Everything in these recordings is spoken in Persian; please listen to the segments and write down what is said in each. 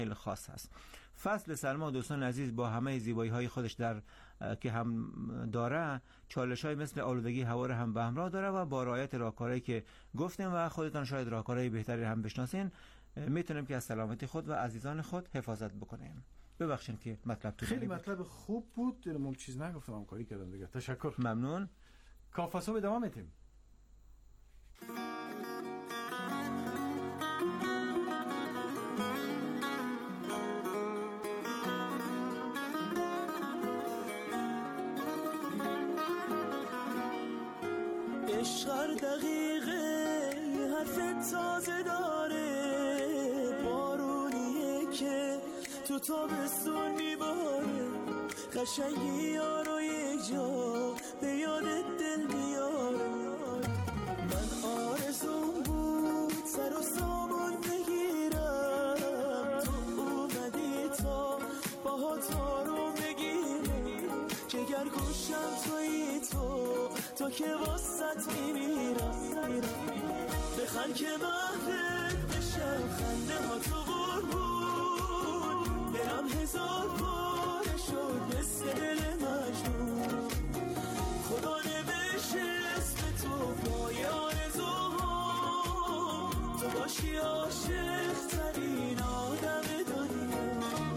خیلی خاص هست. فصل سلما دوستان عزیز با همه زیبایی‌های خودش در که هم داره، چالش‌های مثل آلودگی هوا رو هم به همراه داره و با رعایت راهکارهایی که گفتیم و خودتان شاید راهکارهای بهتری هم بشناسین، میتونیم که از سلامتی خود و عزیزان خود حفاظت بکنیم. ببخشید که مطلب تو خیلی مطلب خوب بود، من چیز نگفتم، همکاری کردم دیگه. تشکر. ممنون. کافاسو به دوام میتیم. عشق دقیقه حرف تازه داره، بارونیه که تو تابستون میباره، قشنگی یارو یک جا به یادت دل میاره. من آرزوم بود سر و سامان بگیرم، تو اومدی تا باهات رو بگیرم، جگر گوشم تویی تو که واسط میمیرم. بخند که محبت بشم، خنده ها تو قربون، دلم هزار باره شد مثل دل مجنون. خدا نوشته اسم تو پای آرزوها، تو باشی عاشق ترین آدم دنیا.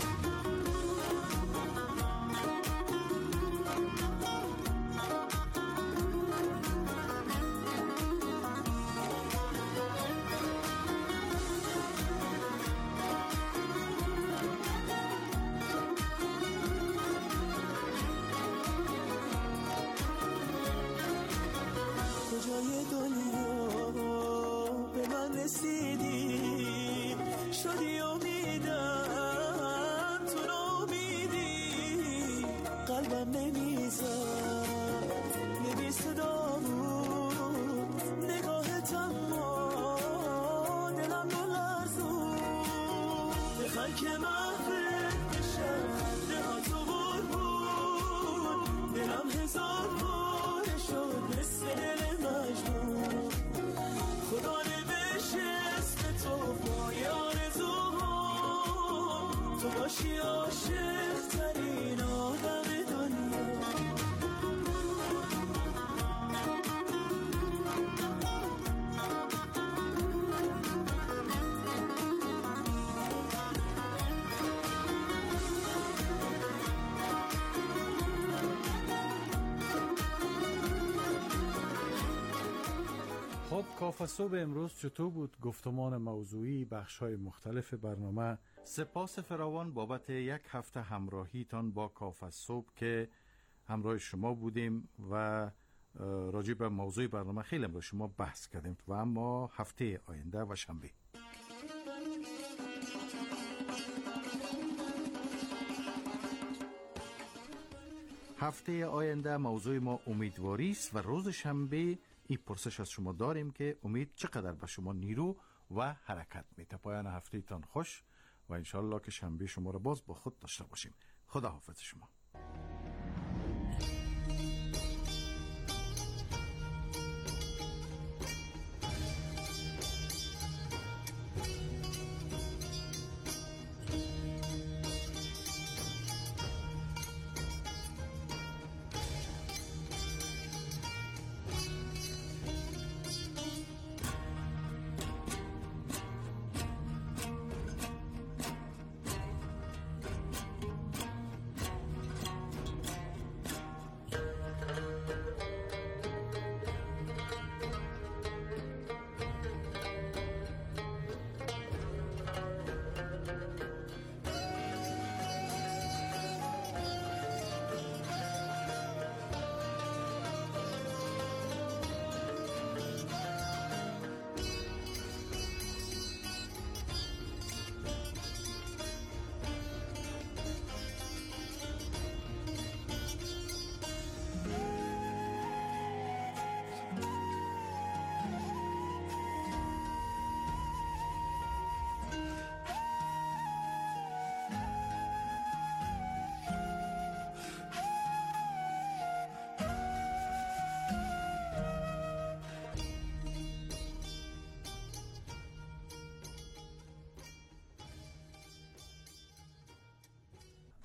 کجای دنیا به من رسیدی، شدی امیدم تو نامیدی، قلبم نمیزد نمی صدا بود، نگاهت اما دلم رو لرزون. بخند که محبت بشم، خنده ها تو قربون، دلم هزار باره شد مثل دل مجنون. خدا نوشته اسم تو پای آرزوها، تو باشی عاشق ترین آدم دنیا. خب کافاسو به امروز چطور بود؟ گفتمان موضوعی بخش‌های مختلف برنامه. سپاس فراوان بابت یک هفته همراهیتان با کافاسو که همراه شما بودیم و راجع به موضوع برنامه خیلی با شما بحث کردیم و اما هفته آینده و شنبه موضوع ما امیدواری است و روز شنبه این پرسش از شما داریم که امید چقدر به شما نیرو و حرکت میده. پایان هفته تان خوش و انشالله که شنبه شما را باز با خود داشته باشیم. خدا حافظ شما.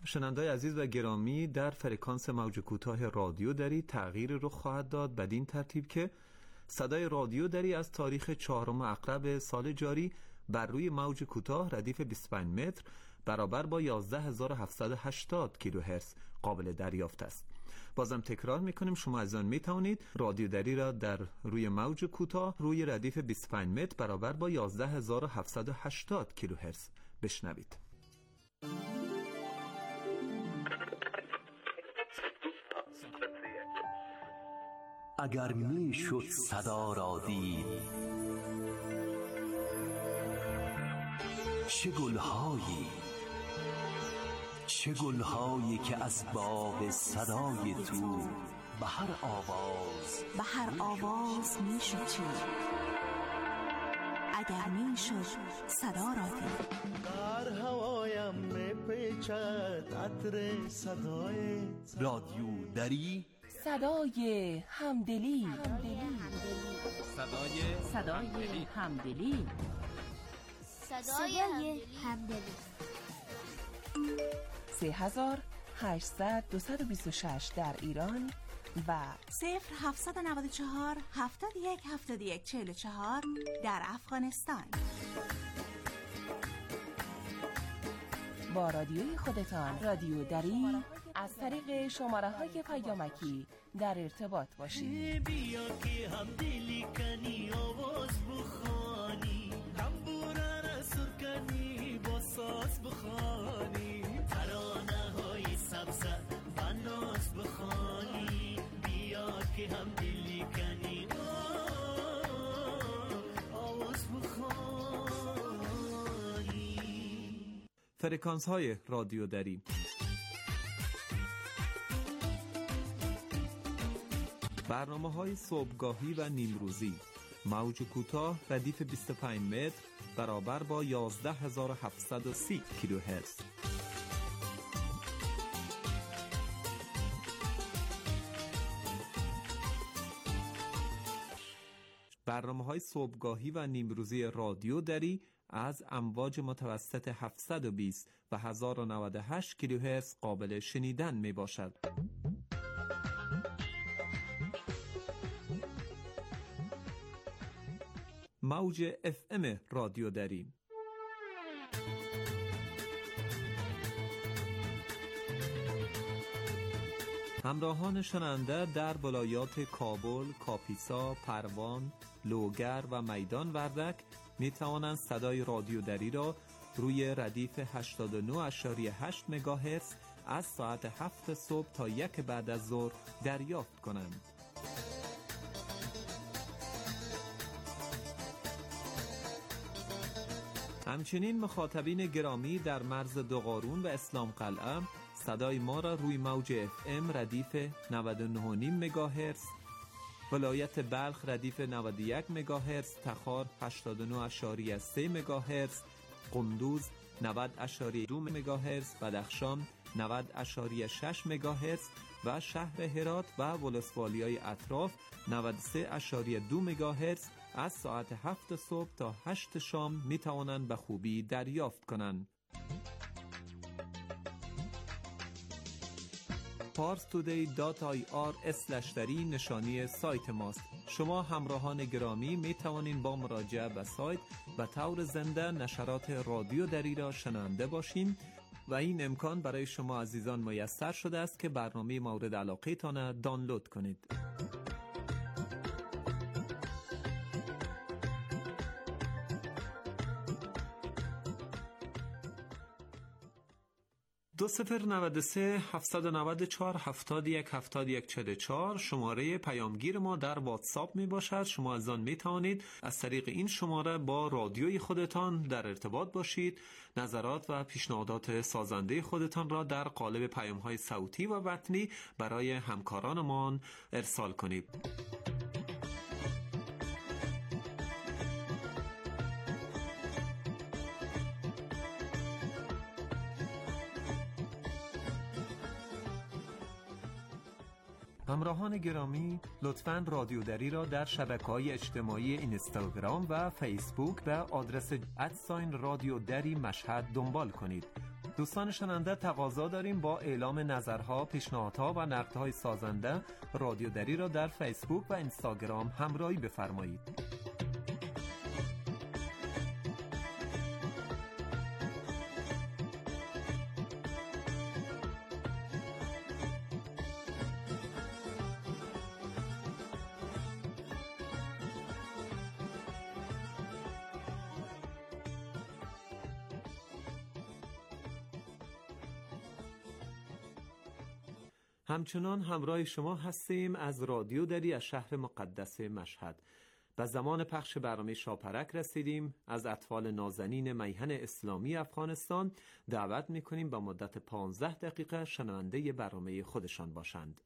شنونده‌های عزیز و گرامی، در فرکانس موج کوتاه رادیو دری تغییر رخ خواهد داد بدین ترتیب که صدای رادیو دری از تاریخ 4 عقرب سال جاری بر روی موج کوتاه ردیف 25 متر برابر با 11780 کیلوهرتز قابل دریافت است. بازم تکرار میکنیم، شما عزیزان میتوانید رادیو دری را در روی موج کوتاه روی ردیف 25 متر برابر با 11780 کیلوهرتز بشنوید. اگر میشد صدا را دید، چه گلهایی که از باغ صدای تو به هر آواز میشد چید. اگر میشد صدا را دید. در هوایم میپیچد عطر صدای رادیو دری، صدای همدلی. صدای همدلی. 3800-226 در ایران و 0794-7171-44 در افغانستان. با رادیوی خودتان رادیو دری از طریق شماره‌های پیامکی در ارتباط باشید. بیا که هم دلی کنی آواز بخوانی، تنبوره را سر کنی با ساز بخوانی، ترانه های سبز و ناز بخوانی. بیا که هم دلی کنی آواز بخوانی. فرکانس های رادیو دری. برنامه‌های صبحگاهی و نیمروزی، موج کوتاه ردیف 25 متر برابر با 11730 کیلوهرتز. برنامه‌های صبحگاهی و نیمروزی رادیو دری از امواج متوسط 720 و 1098 کیلوهرتز قابل شنیدن می باشد. موج FM رادیو دری. همراهان شنونده در ولایات کابل، کاپیسا، پروان، لوگر و میدان وردک می توانند صدای رادیو دری را روی ردیف 89.8 مگاهرتز از ساعت 7 صبح تا 1 بعد از ظهر دریافت کنند. همچنین مخاطبین گرامی در مرز دوقارون و اسلام قلعه صدای ما را روی موج FM ردیف 99.5 مگاهرتز، ولایت بلخ ردیف 91 مگاهرتز، تخار 89.3 مگاهرتز، قندوز 90.2 مگاهرتز، بدخشان 90.6 مگاهرتز و شهر هرات و ولسوالیای اطراف 93.2 مگاهرتز از ساعت 7 صبح تا 8 شام می توانند به خوبی دریافت کنند. parstoday.ir/dari نشانی سایت ماست. شما همراهان گرامی می توانید با مراجعه به سایت به طور زنده نشرات رادیو دری را شنونده باشین و این امکان برای شما عزیزان میسر شده است که برنامه مورد علاقه تان دانلود کنید. دو 093 794 71 71 44 شماره پیامگیر ما در واتساپ می باشد. شما از آن می توانید از طریق این شماره با رادیوی خودتان در ارتباط باشید، نظرات و پیشنهادات سازنده خودتان را در قالب پیام‌های صوتی و متنی برای همکارانمان ارسال کنید. همراهان گرامی، لطفاً رادیو دری را در شبکه‌های اجتماعی اینستاگرام و فیسبوک به آدرس @رادیو دری مشهد دنبال کنید. دوستان شنونده، تقاضا داریم با اعلام نظرها، پیشنهادها و نقدهای سازنده رادیو دری را در فیسبوک و اینستاگرام همراهی بفرمایید. همچنان همراه شما هستیم از رادیو دری از شهر مقدس مشهد. به زمان پخش برنامه شاپرک رسیدیم. از اطفال نازنین میهن اسلامی افغانستان دعوت می‌کنیم با مدت 15 دقیقه شنونده برنامه خودشان باشند.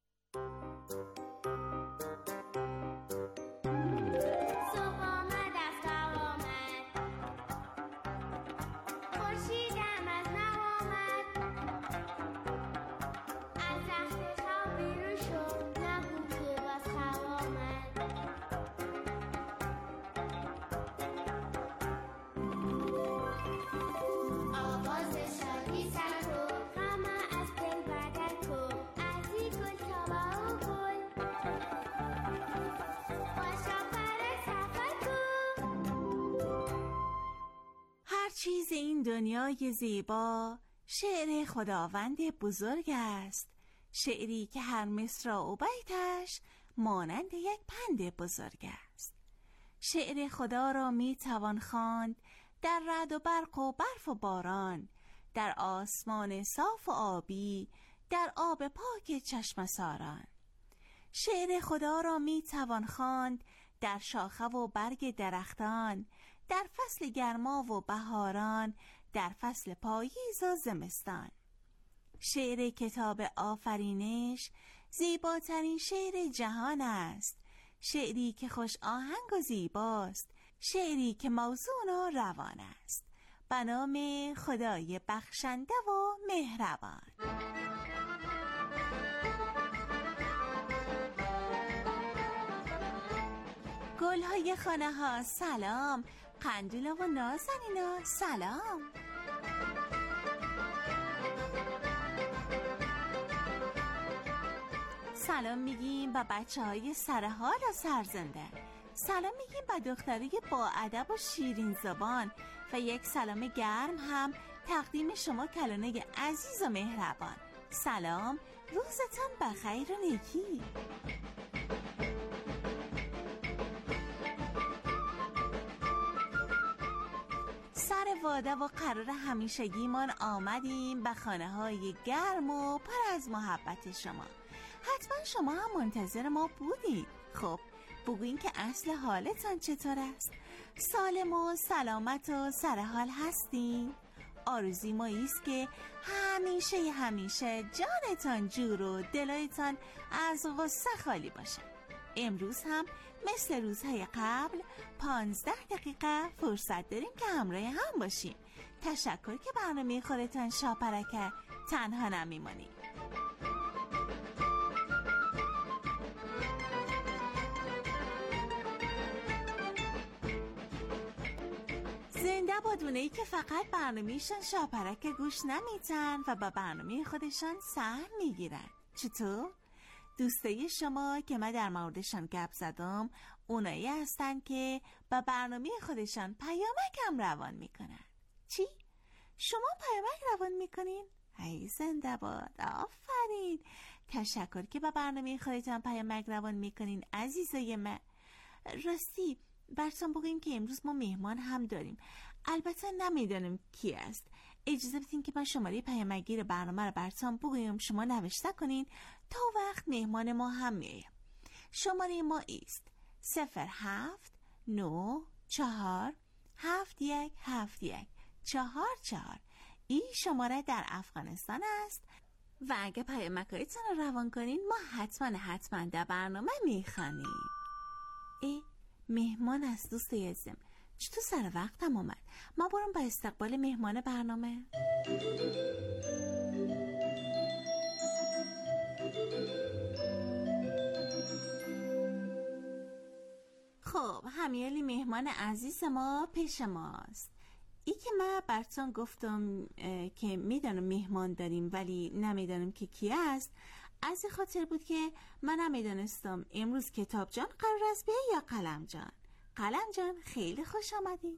چیز این دنیای زیبا شعر خداوند بزرگ است، شعری که هر مصرع و بیتش مانند یک پند بزرگ است. شعر خدا را می توان خواند در رعد و برق و برف و باران، در آسمان صاف و آبی، در آب پاک چشم ساران. شعر خدا را می توان خواند در شاخه و برگ درختان، در فصل گرما و بهاران، در فصل پاییز و زمستان. شعر کتاب آفرینش زیباترین شعر جهان است، شعری که خوش آهنگ و زیباست، شعری که موزون و روان است. به نام خدای بخشنده و مهربان. گل‌های خانه ها سلام، قندیلا و نازنینا سلام. سلام میگیم به بچه‌های سرحال و سرزنده، سلام میگیم به دختری با ادب و شیرین زبان و یک سلام گرم هم تقدیم شما کلانه عزیز و مهربان. سلام، روزتان بخیر و نیکی. سر واده و قرار همیشگیمان آمدیم به خانه‌های گرم و پر از محبت شما. حتما شما هم منتظر ما بودید. خب بگوین که اصل حالتان چطور است؟ سالم و سلامت و سرحال هستین؟ آرزوی ما ایست که همیشه جانتان جور و دلایتان از غصه خالی باشه. امروز هم مثل روزهای قبل 15 دقیقه فرصت داریم که همراه هم باشیم. تشکر که برنامه خودتان شاپرکه تنها نمیمانیم. زنده باد اونایی که فقط برنامه‌شان شاپرک گوش نمیتن و با برنامه خودشان سهم میگیرن. چطور؟ دوستای شما که من در موردشان گپ زدم اونایی هستن که با برنامه خودشان پیامکم روان میکنن. چی؟ شما پیامک روان میکنین؟ هی زنده باد، آفرین. تشکر که با برنامه خودتان پیامک روان میکنین عزیزای من. راستی براتون بگیم که امروز ما مهمان هم داریم. البته نمیدونم کی است. اجازه بدین که من شماره پیامگیر برنامه رو براتون بگم، شما نوشته کنین تا وقت مهمان ما هم میاد. شماره ما است 0794717144. این شماره در افغانستان است و اگه پیامکایتون رو روان کنین ما حتما در برنامه میخوانیم. مهمان از دوست عزیزم چطور سر وقتم اومد؟ ما برم به استقبال مهمان برنامه. خب همیالی مهمان عزیز ما پیش ماست. ای که من براتون گفتم که میدانم مهمان داریم ولی نمیدانم که کی است. از این خاطر بود که من نمیدانستم امروز کتاب جان قرار است بیایی یا قلم جان. قلم جان خیلی خوش آمدی.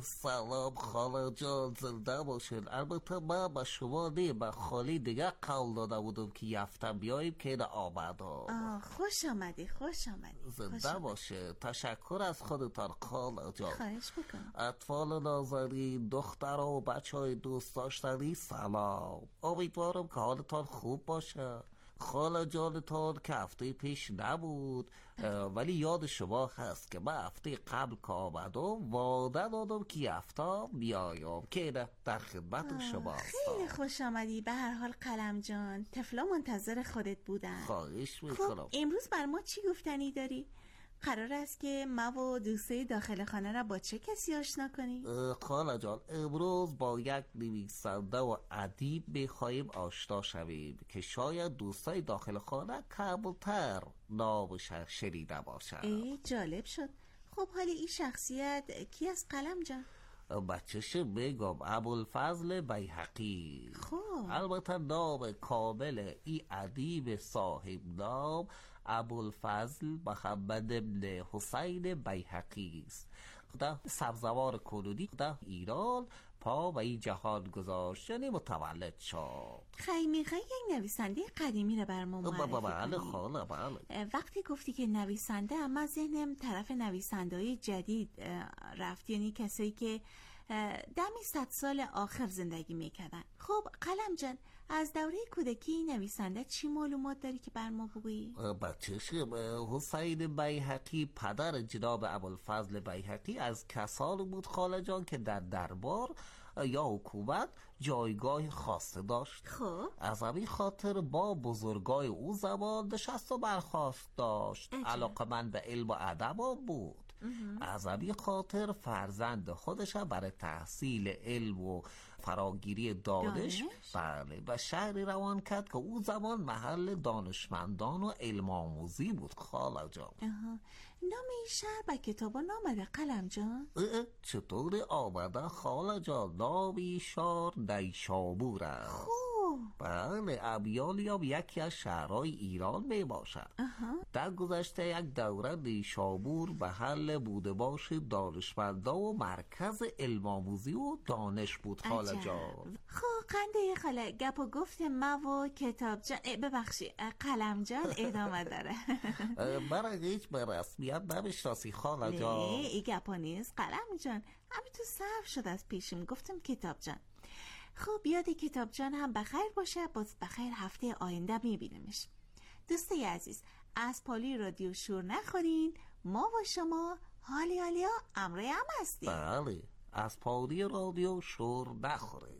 سلام خاله جان، زنده باشین. البته من به شما نه، به خالی دیگه قول داده بودم که یفته بیاییم که نه آمدم. خوش آمدی خوش آمدی. زنده باشه. تشکر از خودتان خاله جان. خواهش میکنم. اطفال نازنین، دختر و بچه های دوست داشتنی سلام. امیدوارم که حالتان خوب باشه. خاله جانتان که هفته پیش نبود ولی یاد شما هست که من هفته قبل که آمدم وعده دادم که یه هفته بیایم که نه در خدمت شما هستم. خیلی خوش آمدی. به هر حال قلم جان، طفلا منتظر خودت بودن. خواهش میکنم. خب امروز بر ما چی گفتنی داری؟ قرار است که ما و دوستای داخل خانه را با چه کسی آشنا کنی؟ خاله جان، امروز با یک نویسنده و ادیب میخواهیم آشنا شویم که شاید دوستای داخل خانه کمتر نامش شنیده باشند. جالب شد. خب حالا این شخصیت کی است قلم جان؟ بچه‌ش بگم ابوالفضل بیهقی. خب البته نام کامل این ادیب صاحب نام ابوالفضل محمد بن حسین بیهقی است. در سبزوار کنونی در ایران پا به این جهان گذاشت، یعنی متولد شد. میخوای یک نویسنده قدیمی رو بر ما معرفی کنی؟ بله خاله بله. وقتی گفتی که نویسنده، اما ذهنم طرف نویسنده‌های جدید رفت، یعنی کسایی که دمی 100 سال آخر زندگی میکردن. خب قلم جان، از دوره کودکی نویسنده چی معلومات داری که بر ما بگویی؟ بچه‌ش حسین بیهقی پدر جناب ابوالفضل بیهقی از کسانی بود خاله جان که در دربار یا حکومت جایگاه خاصه داشت. خب از همین خاطر با بزرگای او زمان نشست و برخاست داشت. علاقه‌مند به علم و ادب بود. از همین خاطر فرزند خودش برای تحصیل علم و فراگیری دانش بله به شهری روان کرد که او زمان محل دانشمندان و علم آموزی بود خاله جان. نام این شهر به کتابا نامده قلم جان؟ چطور آمده خاله جان؟ نام این شهر نیشابور است. بله، ابیالیاب یکی از شهرهای ایران می باشد. در گذشته یک دوره نیشابور به حل بوده باش دانشمندا و مرکز علم آموزی و دانش بود خاله جان. خب قنده خاله، گپ و گفت ما و کتاب جان ببخشی قلم جان ادامه داره. برای هیچ به رسمیت نمیشناسی خاله جان. نه این گپا نیست قلم جان، همین تو صرف شد از پیشم گفتم کتاب جان. خب یاد کتاب جان هم بخیر باشه. باز بخیر هفته آینده میبینیمش. دوستای عزیز، از پالی رادیو شور نخورین. ما و شما حالی حالیا امره هم هستیم. بله، از پالی رادیو شور نخورین.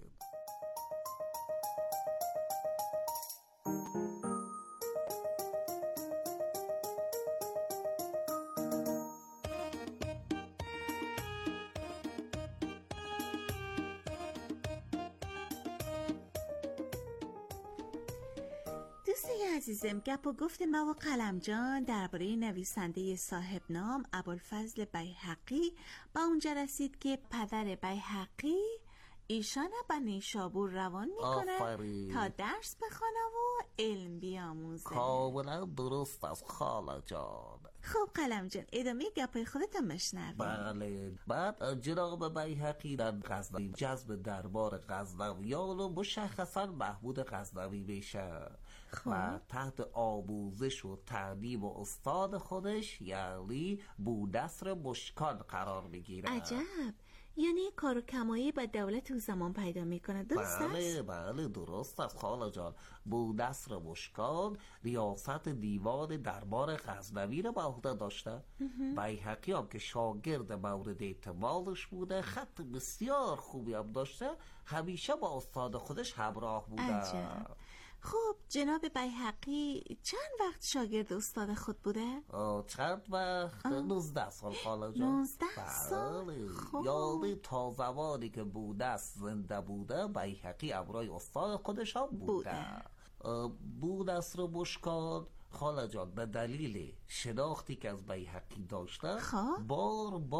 دوستای عزیزم، گپ و گفت ما و قلم جان درباره نویسنده صاحب نام ابوالفضل بیهقی با اونجا رسید که پدر بیهقی ایشان به نیشابور روان میکنه تا درس بخونه و علم بیاموزه. کاملا درست از خاله جان. خب قلم جان ادامه گپای خودتم مشنویم. بله، بعد جناب بیهقی در غزنوی جذب دربار غزنویان و مشخصا محمود غزنوی میشه و تحت آموزش و تعلیم و استاد خودش یعنی بونصر مشکان قرار میگیره. عجب، یعنی کار و کمایی به دولت او زمان پیدا میکنه. درست است؟ بله درست است خاله جان. بونصر مشکان ریاست دیوان دربار غزنوی را به عهده داشته. بیهقی هم که شاگرد مورد اعتمادش بوده، خط بسیار خوبی هم داشته، همیشه با استاد خودش همراه بوده. عجب. خب جناب بیهقی چند وقت شاگرد استاد خود بوده؟ چند وقت؟ 19 سال خاله جان. 19 سال؟ خب. یعنی تا زمانی که بونصر زنده بوده بیهقی همراه استاد خودش هم بوده. بونصر مشکان خاله جان به دلیل شناختی که از بیهقی داشته بار بار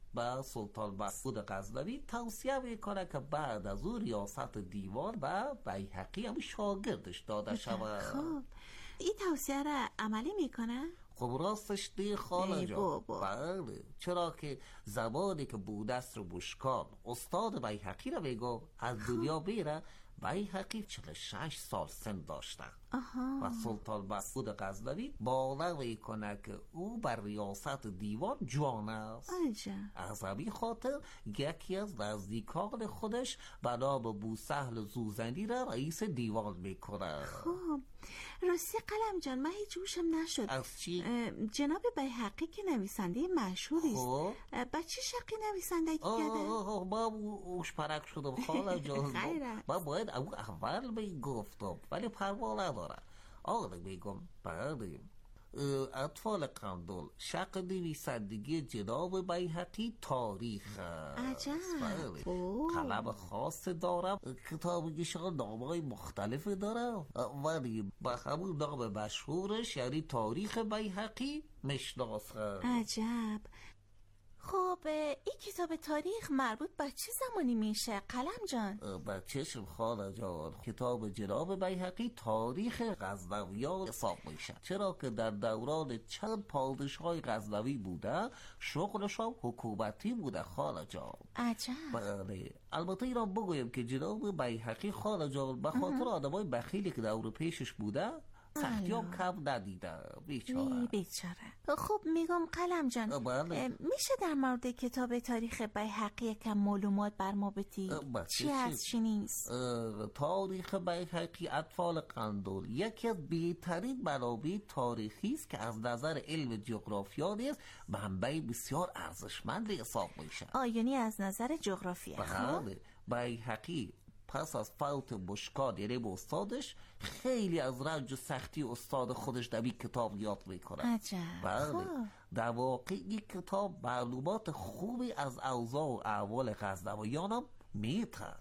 به سلطان مسعود غزنوی توصیه میکنه که بعد از او ریاست دیوان و بیهقی هم شاگردش داده شود. خب این توصیه را عملی میکنه؟ خب راستش دی خاله جان. بله، چرا که زمانی که بودست بوشکان استاد بیهقی را میگو از دنیا بیره، بیهقی 46 سال سن داشته و سلطان مسعود غزنوی باور میکنه که او بر ریاست دیوان جوان است. از همین خاطر یکی از نزدیکان خودش به نام بوسهل زوزنی را رئیس دیوان میکنه. خب راستی قلم جان، من هیچ جوشم نشد. از چی؟ جناب بیهقی که نویسنده مشهوری است، با چه شقی نویسنده کرده؟ ما اوش پرک شدم خاله جان. من باید او اول میگفتم ولی پروا نداره. آقا میگم بعد اطفال قندل شق نویسندگی جناب بیهقی تاریخ است. عجب. قلم خاص دارم، کتابشان نامهای مختلف دارم ولی با همون نام مشهورش یعنی تاریخ بیهقی مشناسم. عجب. خب این کتاب تاریخ مربوط به چه زمانی میشه قلم جان؟ به چشم خاله جان، کتاب جناب بیهقی تاریخ غزنویان حساب میشه، چرا که در دوران چند پادشاه غزنوی بوده، شغلشان حکومتی بوده خاله جان. عجب. بله، البته این را بگویم که جناب بیهقی خاله جان به خاطر آدمای بخیلی که دور پیشش بوده سختی هم کم ندیده. بیچاره. خب میگم قلم جان، میشه در مورد کتاب تاریخ بیهقی کم معلومات بر ما بدی؟ چی از چی نیست؟ تاریخ بیهقی اطفال قندل یکی از بهترین منابع تاریخی است که از نظر علم جغرافیا نیز منبع بسیار ارزشمند حساب میشه. یعنی از نظر جغرافیا. بله، بیهقی پس از فوت بوشکان یعنی استادش خیلی از رنج و سختی استاد خودش در این کتاب یاد میکنه. عجب. بله، در واقع این کتاب معلومات خوبی از اوضاع و احوال غزنویان هم میده.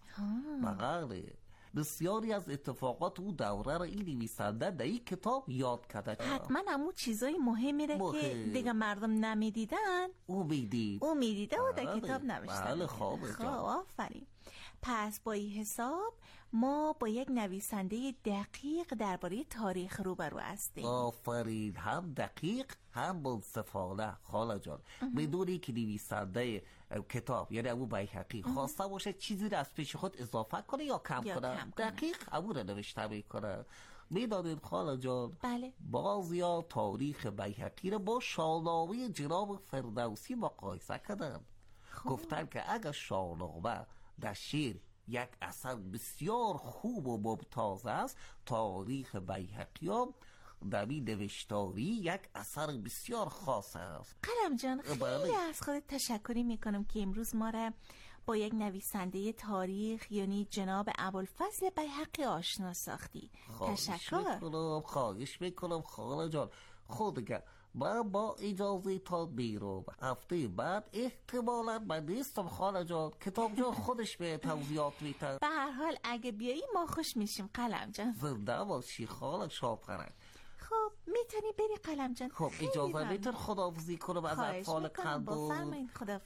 بله، بسیاری از اتفاقات او دوره را این نویسنده در این کتاب یاد کرده. حتما همون چیزای مهمی را که دیگه مردم نمیدیدن او میدیده و در کتاب نوشته. بله خوبه. خب آفرین. پس با این حساب ما با یک نویسنده دقیق درباره تاریخ روبرو هستیم. آفرین، هم دقیق هم منصفانه خاله جان، بدونی که نویسنده کتاب یعنی ابو بیهقی خواسته باشه چیزی را از پیش خود اضافه کنه یا کم کنه. دقیق ابو را نوشته میکنه. میدانید خاله جان، بله، بعضیا تاریخ بیهقی را با شاهنامه جناب فردوسی مقایسه کردن. گفتن که اگر شاهنامه در شعر یک اثر بسیار خوب و ممتاز است، تاریخ بیهقی هم در نوشتاری یک اثر بسیار خاص است. قلم جان، خیلی از خودت تشکری میکنم که امروز ما را با یک نویسنده تاریخ یعنی جناب ابوالفضل بیهقی آشنا ساختی. تشکر. خواهش میکنم خاله جان. خودگه من با اجازه تا بیرون هفته بعد احتمالا من نیستم خاله جان، کتاب جان خودش به توضیحات میتن. به هر حال اگه بیایی ما خوش میشیم قلم جان. زنده باشی خاله شاپرک. خب میتونی بری قلم جان. خب اجازه میتون خداحافظی کنم از اطفال قندل.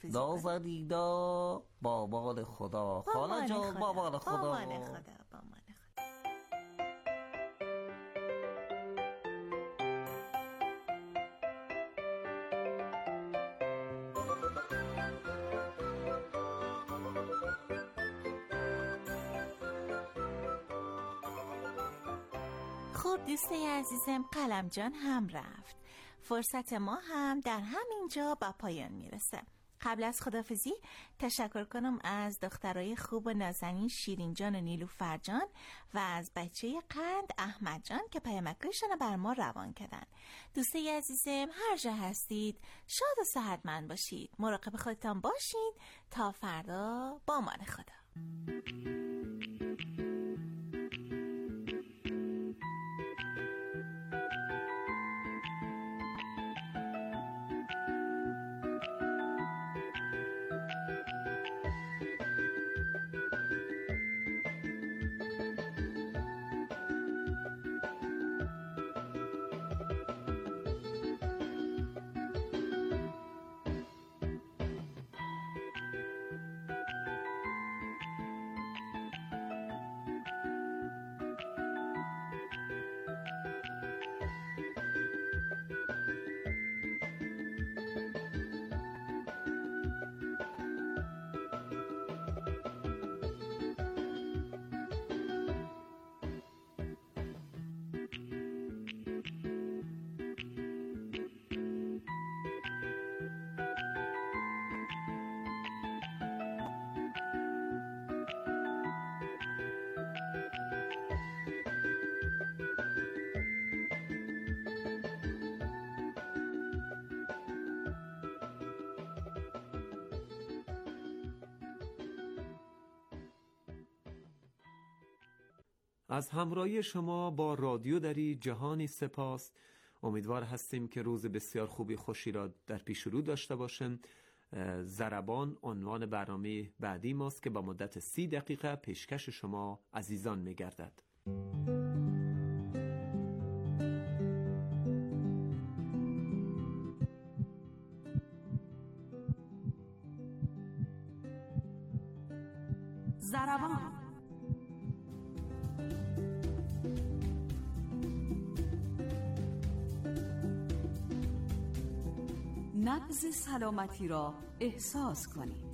نازنینا با مان خدا خاله جان. با مان خدا. خب دوسته عزیزم، قلم جان هم رفت. فرصت ما هم در همینجا به پایان میرسه. قبل از خداحافظی تشکر کنم از دخترای خوب و نازنین شیرین جان و نیلوفر جان و از بچه قند احمد جان که پیامکشون بر ما روان کردن. دوسته عزیزم، هر جا هستید شاد و صحتمند باشید. مراقب خودتان باشید. تا فردا، با امان خدا. از همراهی شما با رادیو دری جهانی سپاس. امیدوار هستیم که روز بسیار خوبی خوشی را در پیش رو داشته باشیم. ضربان عنوان برنامه بعدی ماست که با مدت 30 دقیقه پیشکش شما عزیزان می‌گردد. ضربان. نبض سلامتی را احساس کنید.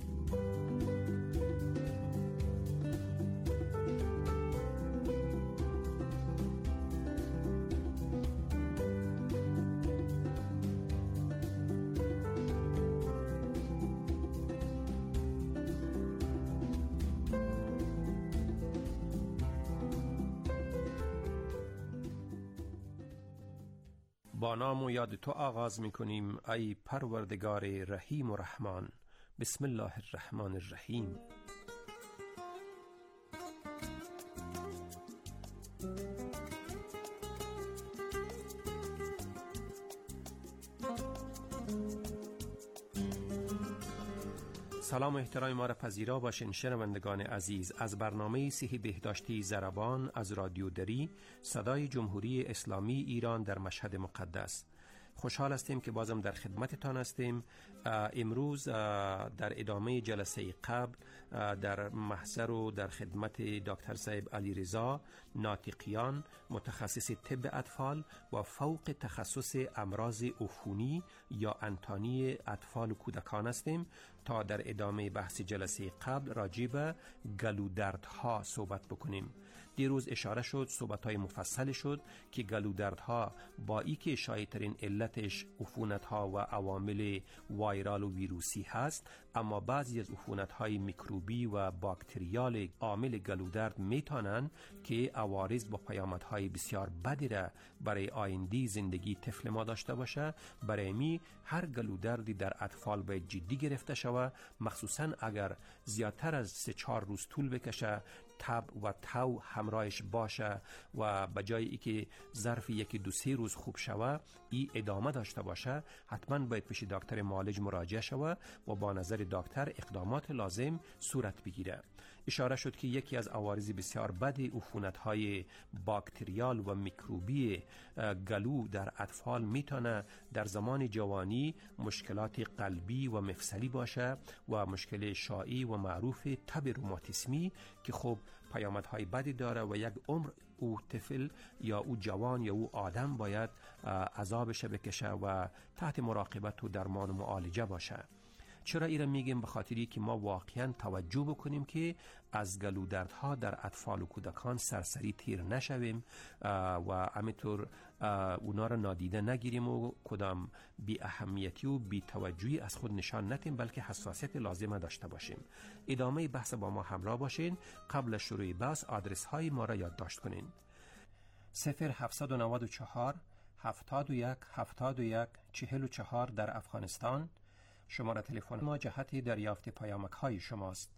با نام و یاد تو آغاز می کنیم ای پروردگار رحیم و رحمان. بسم الله الرحمن الرحیم. سلام و احترام ما را پذیرا باشین شنوندگان عزیز. از برنامه صحی بهداشتی ضربان از رادیو دری صدای جمهوری اسلامی ایران در مشهد مقدس خوشحال هستیم که بازم در خدمتتان هستیم. امروز در ادامه جلسه قبل در محضر و در خدمت دکتر صاحب علیرضا ناطقیان متخصص طب اطفال با فوق تخصص امراض عفونی یا انتانی اطفال و کودکان هستیم تا در ادامه بحث جلسه قبل راجع به گلودردها صحبت بکنیم. دیروز اشاره شد، صحبت‌های مفصل شد که گلودردها با ای که شایع‌ترین علتش عفونت‌ها و عوامل وایرال و ویروسی هست، اما بعضی از عفونت‌های میکروبی و باکتریال عامل گلودرد میتونن که عوارض با پیامدهای بسیار بدی را برای آینده زندگی طفل ما داشته باشه. برای می هر گلودردی در اطفال باید جدی گرفته شود، مخصوصا اگر زیادتر از 3-4 روز طول بکشه، تب و تو همراهش باشه و به جای ای که ظرف 1-2-3 روز خوب شوه ای ادامه داشته باشه، حتما باید پیش دکتر معالج مراجعه شوه و با نظر دکتر اقدامات لازم صورت بگیره. اشاره شد که یکی از عوارض بسیار بد عفونت‌های باکتریال و میکروبی گلو در اطفال میتونه در زمان جوانی مشکلات قلبی و مفصلی باشه و مشکل شایع و معروف تب روماتیسمی که خب پیامدهای بدی داره و یک عمر او طفل یا او جوان یا او آدم باید عذابش بکشه و تحت مراقبت و درمان و معالجه باشه. چرا ایران میگیم؟ به خاطری که ما واقعا توجه بکنیم که از گلودردها در اطفال و کودکان سرسری تیر نشویم و همینطور اونا را نادیده نگیریم و کدام بی اهمیتی و بی توجهی از خود نشان ندیم، بلکه حساسیت لازمه داشته باشیم. ادامه بحث با ما همراه باشین. قبل از شروع بحث آدرس های ما را یادداشت کنین: 0794 71 71 44 در افغانستان. شماره تلفن ما جهت دریافت پیامک های شماست.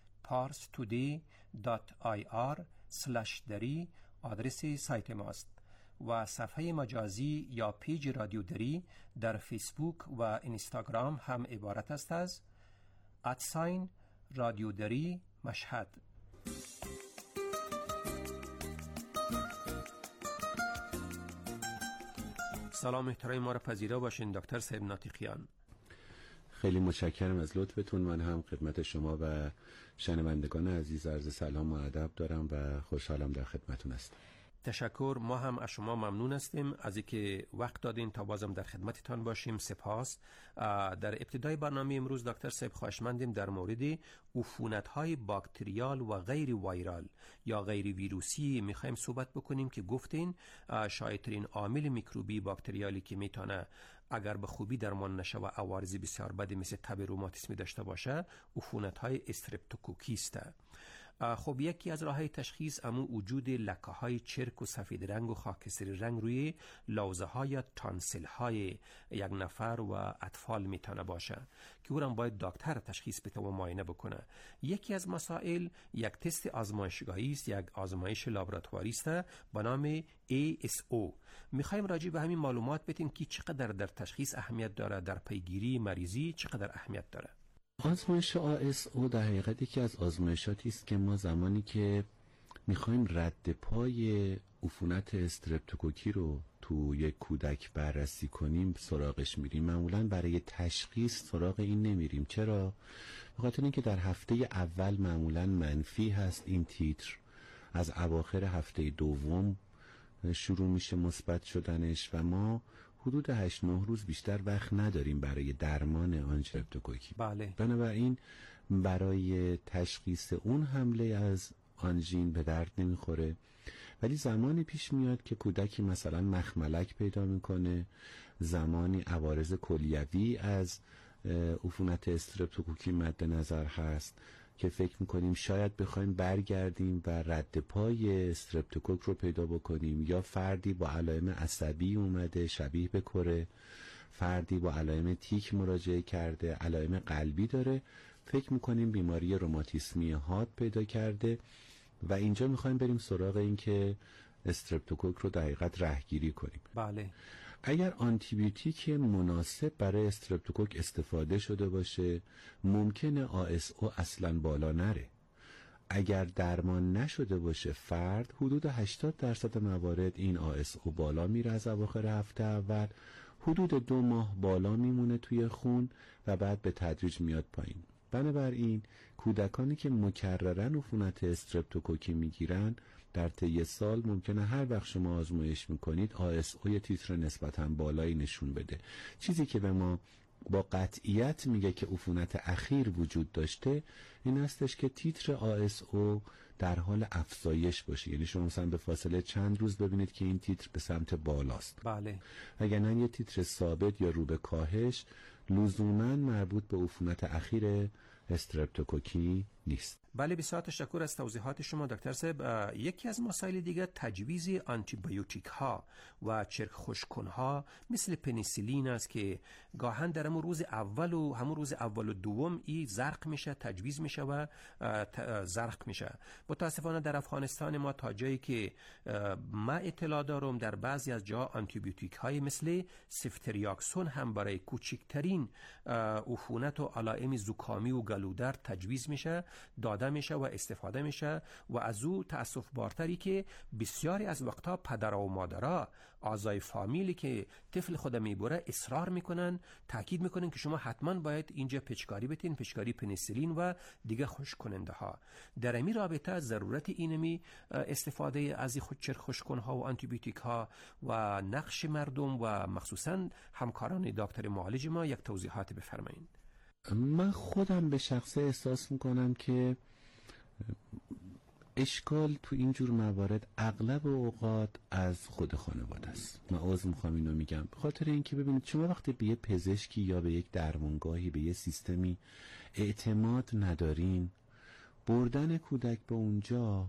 parstoday.ir/dari آدرس سایت ماست و صفحه مجازی یا پیج رادیو دری در فیسبوک و اینستاگرام هم عبارت است از رادیو دری مشهد. سلام احترام ما را پذیرا باشین دکتر صاحب ناطقیان. خیلی متشکرم از لطفتون. من هم خدمت شما و شنوندگان عزیز عرض سلام و ادب دارم و خوشحالم در خدمتون هستم. تشکر. ما هم از شما ممنون هستیم از اینکه وقت دادین تا بازم در خدمتتان باشیم. سپاس. در ابتدای برنامه امروز دکتر صاحب خواهشمندیم در مورد عفونت‌های باکتریال و غیر وایرال یا غیر ویروسی می‌خوایم صحبت بکنیم که گفتین شایع‌ترین عامل میکروبی باکتریالی که میتونه اگر به خوبی درمان نشه و عوارض بسیار بدی مثل تب روماتیسمی داشته باشه عفونت‌های استرپتوکوکی است. خب یکی از راه‌های تشخیص وجود لکه‌های چرک و سفید رنگ و خاکستری رنگ روی لوزه‌ها یا تانسیل‌های یک نفر و اطفال میتونه باشه که او را باید دکتر تشخیص بده و معاینه بکنه. یکی از مسائل یک تست آزمایشگاهی است، یک آزمایش لابراتواری است به نام ASO. میخوایم راجع به همین معلومات بدیم که چقدر در تشخیص اهمیت داره، در پیگیری مریضی چقدر اهمیت داره. آزمایش ASO در حقیقت یکی از آزمایشاتی است که ما زمانی که میخوایم رد پای عفونت استرپتوکوکی رو تو یک کودک بررسی کنیم سراغش میریم. معمولا برای تشخیص سراغ این نمیریم. چرا؟ به خاطر اینکه در هفته اول معمولا منفی هست این تیتر، از اواخر هفته دوم شروع میشه مثبت شدنش و ما حدود 8-9 روز بیشتر وقت نداریم برای درمان آن استرپتوکوکی. بله. بنابراین برای تشخیص اون حمله از آنژین به درد نمیخوره. ولی زمانی پیش میاد که کودکی مثلا مخملک پیدا میکنه، زمانی عوارض کلیوی از عفونت استرپتوکوکی مد نظر هست که فکر میکنیم شاید بخوایم برگردیم و رد پای استرپتوکوک رو پیدا بکنیم، یا فردی با علائم عصبی اومده شبیه به کره، فردی با علائم تیک مراجعه کرده، علائم قلبی داره، فکر میکنیم بیماری روماتیسمی حاد پیدا کرده و اینجا میخوایم بریم سراغ این که استرپتوکوک رو در حقیقت رهگیری کنیم. بله. اگر آنتیبیوتیک مناسب برای استرپتوکوک استفاده شده باشه ممکنه ASO اصلا بالا نره. اگر درمان نشده باشه فرد حدود 80% موارد این ASO بالا میره از اواخر هفته اول، حدود 2 ماه بالا میمونه توی خون و بعد به تدریج میاد پایین. بنابراین کودکانی که مکررن عفونت استرپتوکوکی میگیرن در طی سال ممکنه هر وقت شما آزمایش میکنید ASO یه تیتر نسبتاً بالایی نشون بده. چیزی که به ما با قطعیت میگه که عفونت اخیر وجود داشته این هستش که تیتر ASO در حال افزایش باشه. یعنی شما مثلا به فاصله چند روز ببینید که این تیتر به سمت بالاست. بله. اگر نه یه تیتر ثابت یا رو به کاهش لزوماً مربوط به عفونت اخیر استرپتوکوکی نیست. بله، بسیار تشکر از توضیحات شما دکتر صاحب. یکی از مسائل دیگه تجویز آنتیبیوتیک ها و چرک خشک‌کن ها مثل پنیسیلین است که گاهن در همون روز اول و دوم ای زرق میشه، تجویز میشه و زرق میشه. متاسفانه در افغانستان ما تا جایی که ما اطلاع دارم در بعضی از جا آنتیبیوتیک های مثل سفتریاکسون هم برای کوچکترین عفونت و علائم زکامی و گلودرد تجویز میشه، داده میشه و استفاده میشه و از او تأسف بارتری که بسیاری از وقتا پدر و مادرها اعضای فامیلی که طفل خود میبره اصرار میکنن، تاکید میکنن که شما حتما باید اینجا پچکاری بتین، پچکاری پنیسیلین و دیگه خشک کننده ها. در این رابطه ضرورت اینمی استفاده از چرک خشک‌کن ها و آنتیبیوتیک ها و نقش مردم و مخصوصا همکاران دکتر معالج ما یک توضیحات بفرمایید. من خودم به شخصه احساس میکنم که اشکال تو اینجور موارد اغلب اوقات از خود خانواده است. من عذر میخوام اینو میگم به خاطر اینکه ببینید شما وقتی به یه پزشکی یا به یک درمانگاهی به یه سیستمی اعتماد ندارین، بردن کودک به اونجا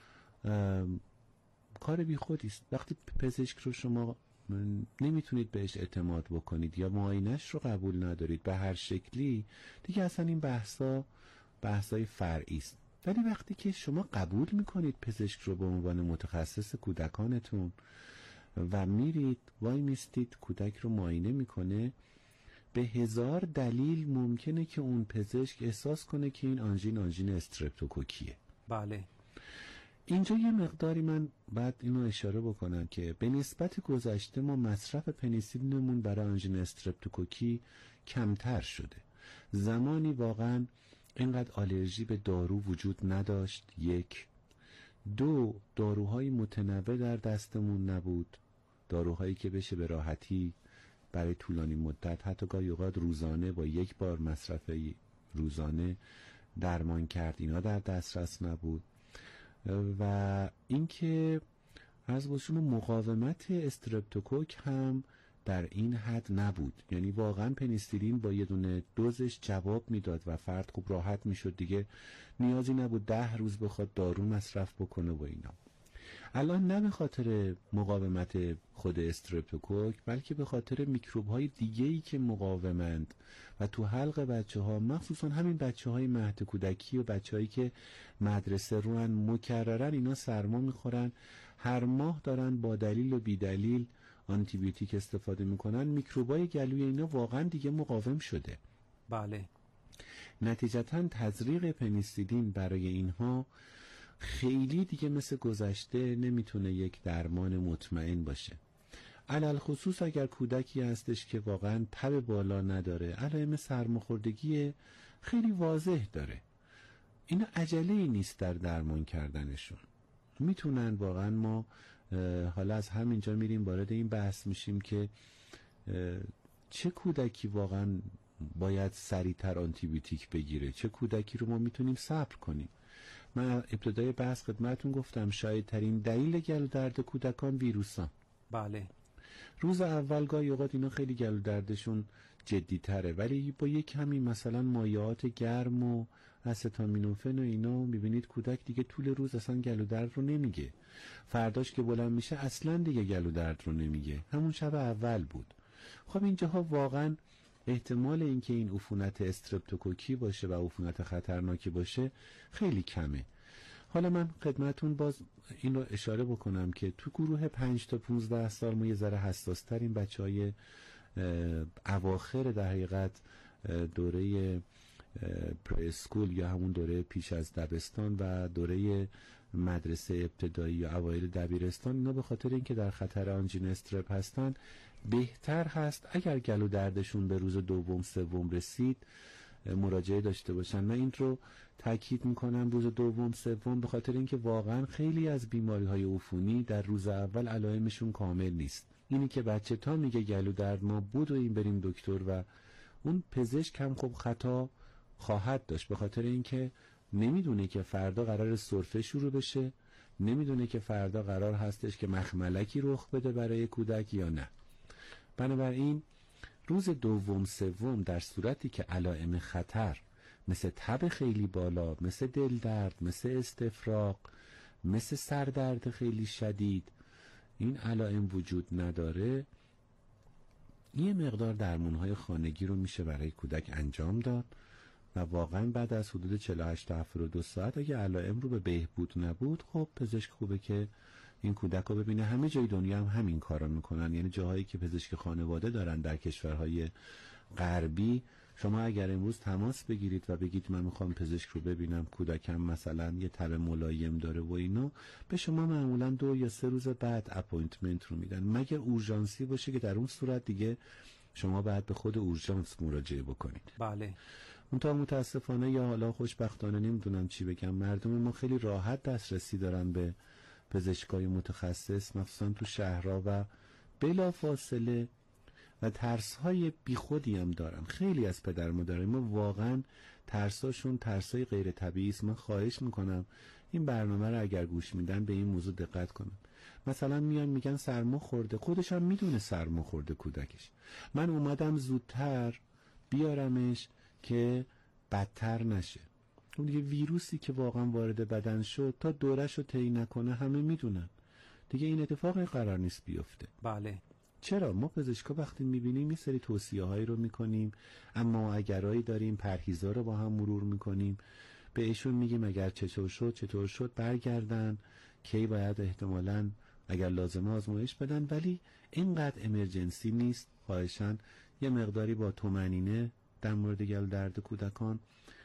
کار بی خودی است. وقتی پزشک رو شما نمیتونید بهش اعتماد بکنید یا معاینش رو قبول ندارید به هر شکلی، دیگه اصلا این بحثای فرعی است. ولی وقتی که شما قبول میکنید پزشک رو به عنوان متخصص کودکانتون و میرید وای میستید کودک رو معاینه میکنه، به 1000 دلیل ممکنه که اون پزشک احساس کنه که این آنژین استرپتوکوکیه. بله. اینجا یه مقداری من بعد اینو اشاره بکنم که به نسبت گذشته ما مصرف پنیسیلینمون برای آنژین استرپتوکوکی کمتر شده. زمانی واقعا اینقدر آلرژی به دارو وجود نداشت. 1 2 داروهای متنوع در دستمون نبود، داروهایی که بشه به راحتی برای طولانی مدت حتی گاهی اوقات روزانه با 1 بار مصرف روزانه درمان کرد، اینا در دسترس نبود. و اینکه از وسیله مقاومت استرپتوکوک هم در این حد نبود. یعنی واقعا پنیسیلین با یه دونه دوزش جواب میداد و فرد خوب راحت میشد، دیگه نیازی نبود 10 روز بخواد دارو مصرف بکنه و اینا. الان نه به خاطر مقاومت خود استرپتوکوک، بلکه به خاطر میکروب‌های دیگه‌ای که مقاومند و تو حلق بچه‌ها، مخصوصا همین بچه‌های مهد کودکی و بچه‌هایی که مدرسه روان، مکررن اینا سرما میخورن، هر ماه دارن با دلیل و بی دلیل آنتی بیوتیک استفاده میکنن، میکروبای گلوی اینا واقعا دیگه مقاوم شده. بله. نتیجتاً تزریق پنیسیلین برای اینها خیلی دیگه مثل گذشته نمیتونه یک درمان مطمئن باشه. علل خصوص اگر کودکی هستش که واقعا تب بالا نداره، علائم سرماخوردگی خیلی واضح داره، اینا عجله‌ای نیست در درمان کردنشون. میتونن واقعا، ما حالا از همینجا میریم وارد این بحث میشیم که چه کودکی واقعا باید سریعتر آنتی بیوتیک بگیره، چه کودکی رو ما میتونیم صبر کنیم. من ابتدای بحث خدمتون گفتم شاید ترین دلیل گلو درد کودکان ویروسان. بله. روز اول گاهی اوقات اینا خیلی گلو دردشون جدی تره، ولی با یک کمی مثلا مایعات گرم و استامینوفن و اینا میبینید کودک دیگه طول روز اصلا گلو درد رو نمیگه، فرداش که بلند میشه اصلا دیگه گلو درد رو نمیگه، همون شب اول بود. خب اینجاها واقعا احتمال اینکه این عفونت استرپتوکوکی باشه و عفونت خطرناکی باشه خیلی کمه. حالا من خدمتون باز این رو اشاره بکنم که تو گروه 5 تا 15 سال ما یه ذره حساس‌ترین بچهای اواخر در حقیقت دوره پراسکول یا همون دوره پیش از دبستان و دوره مدرسه ابتدایی یا اوایل دبیرستان، اینا به خاطر اینکه در خطر آنژین استرپ هستن بهتر هست اگر گلو دردشون به روز دوم سوم رسید مراجعه داشته باشن. من این رو تاکید میکنم روز دوم سوم، به خاطر اینکه واقعا خیلی از بیماری‌های عفونی در روز اول علائمشون کامل نیست. اینی که بچه تا میگه گلو درد ما بود و این بریم دکتر و اون پزشک هم خب خطا خواهد داشت، به خاطر اینکه نمیدونه که فردا قرار سرفه شروع بشه، نمیدونه که فردا قرار هستش که مخملکی رخ بده برای کودک یا نه. بنابراین روز دوم سوم در صورتی که علائم خطر مثل تب خیلی بالا، مثل دل درد، مثل استفراغ، مثل سردرد خیلی شدید این علائم وجود نداره، یه مقدار درمان‌های خانگی رو میشه برای کودک انجام داد و واقعا بعد از حدود 48 تا 72 ساعت اگه علائم رو به بهبود نبود، خب پزشک خوبه که این کودک رو ببینه. همه جای دنیا هم همین کارا میکنن، یعنی جاهایی که پزشک خانواده دارن در کشورهای غربی، شما اگر امروز تماس بگیرید و بگید من میخوام پزشک رو ببینم کودکم مثلا یه تب ملایم داره و اینا، به شما معمولا 2 یا 3 روز بعد اپوینتمنت رو میدن، مگر اورژانسی باشه که در اون صورت دیگه شما باید به خود اورژانس مراجعه بکنید. بله. منتها متاسفانه یا حالا خوشبختانه نمیدونم چی بگم، مردم ما خیلی راحت دسترسی دارن به پزشکای متخصص مخصوصا تو شهرها و بلا فاصله و ترس‌های بیخودی هم دارن. خیلی از پدر مادرای ما واقعا ترساشون ترسای غیر طبیعی است. من خواهش میکنم این برنامه رو اگر گوش میدن به این موضوع دقت کنن. مثلا میان میگن سرما خورده، خودش هم میدونه سرما خورده کودکش، من اومدم زودتر بیارمش که بدتر نشه. اون دیگه ویروسی که واقعا وارد بدن شد تا دورش رو طی نکنه همه میدونن دیگه این اتفاقی قرار نیست بیفته. بله. چرا ما پزشکا وقتی میبینیم یه سری توصیه‌هایی رو میکنیم، اما اگرایی داریم پرهیزا رو با هم مرور میکنیم، بهشون میگیم اگر چطور شد برگردن، کی باید احتمالاً اگر لازمه آزمایش بدن، ولی اینقدر امرجنسی نیست. خواهشاً یه مقداری با طمأنینه در مورد گلو درد کودکان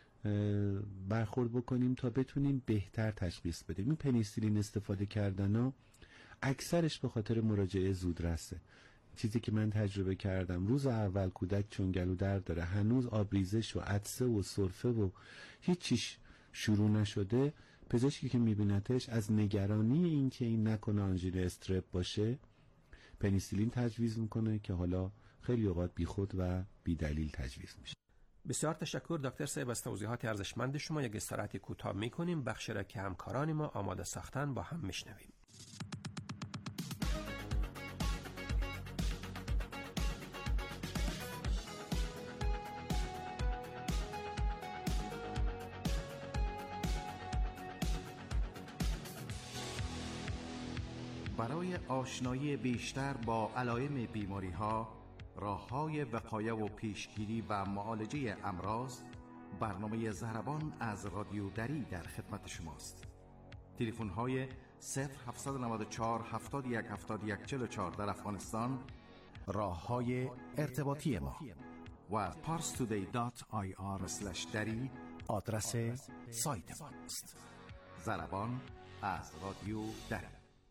برخورد بکنیم تا بتونیم بهتر تشخیص بدیم. این پنیسیلین استفاده کردن اکثرش به خاطر مراجعه زودرسه. چیزی که من تجربه کردم، روز اول کودک چون گلو درد داره، هنوز آبریزش و عطسه و سرفه و هیچیش شروع نشده، پزشکی که میبینتش از نگرانی این که این نکنه آنژین استرپ باشه پنیسیلین تجویز میکنه که حالا خیلی اوقات بیخود و بیدلیل تجویز میشه. بسیار تشکر دکتر صاحب از توضیحات ارزشمند شما. یک استراحت کوتاه میکنیم، بخشی را که همکاران ما آماده ساختن با هم میشنویم. برای آشنایی بیشتر با علائم بیماری ها، راه های وقایه و پیشگیری و معالجه امراض، برنامه ضربان از رادیو دری در خدمت شماست. تلفن های 0794 71 71 44 در افغانستان، راه های ارتباطی ما و parstoday.ir/dari آدرس سایت ما است. ضربان از رادیو دری.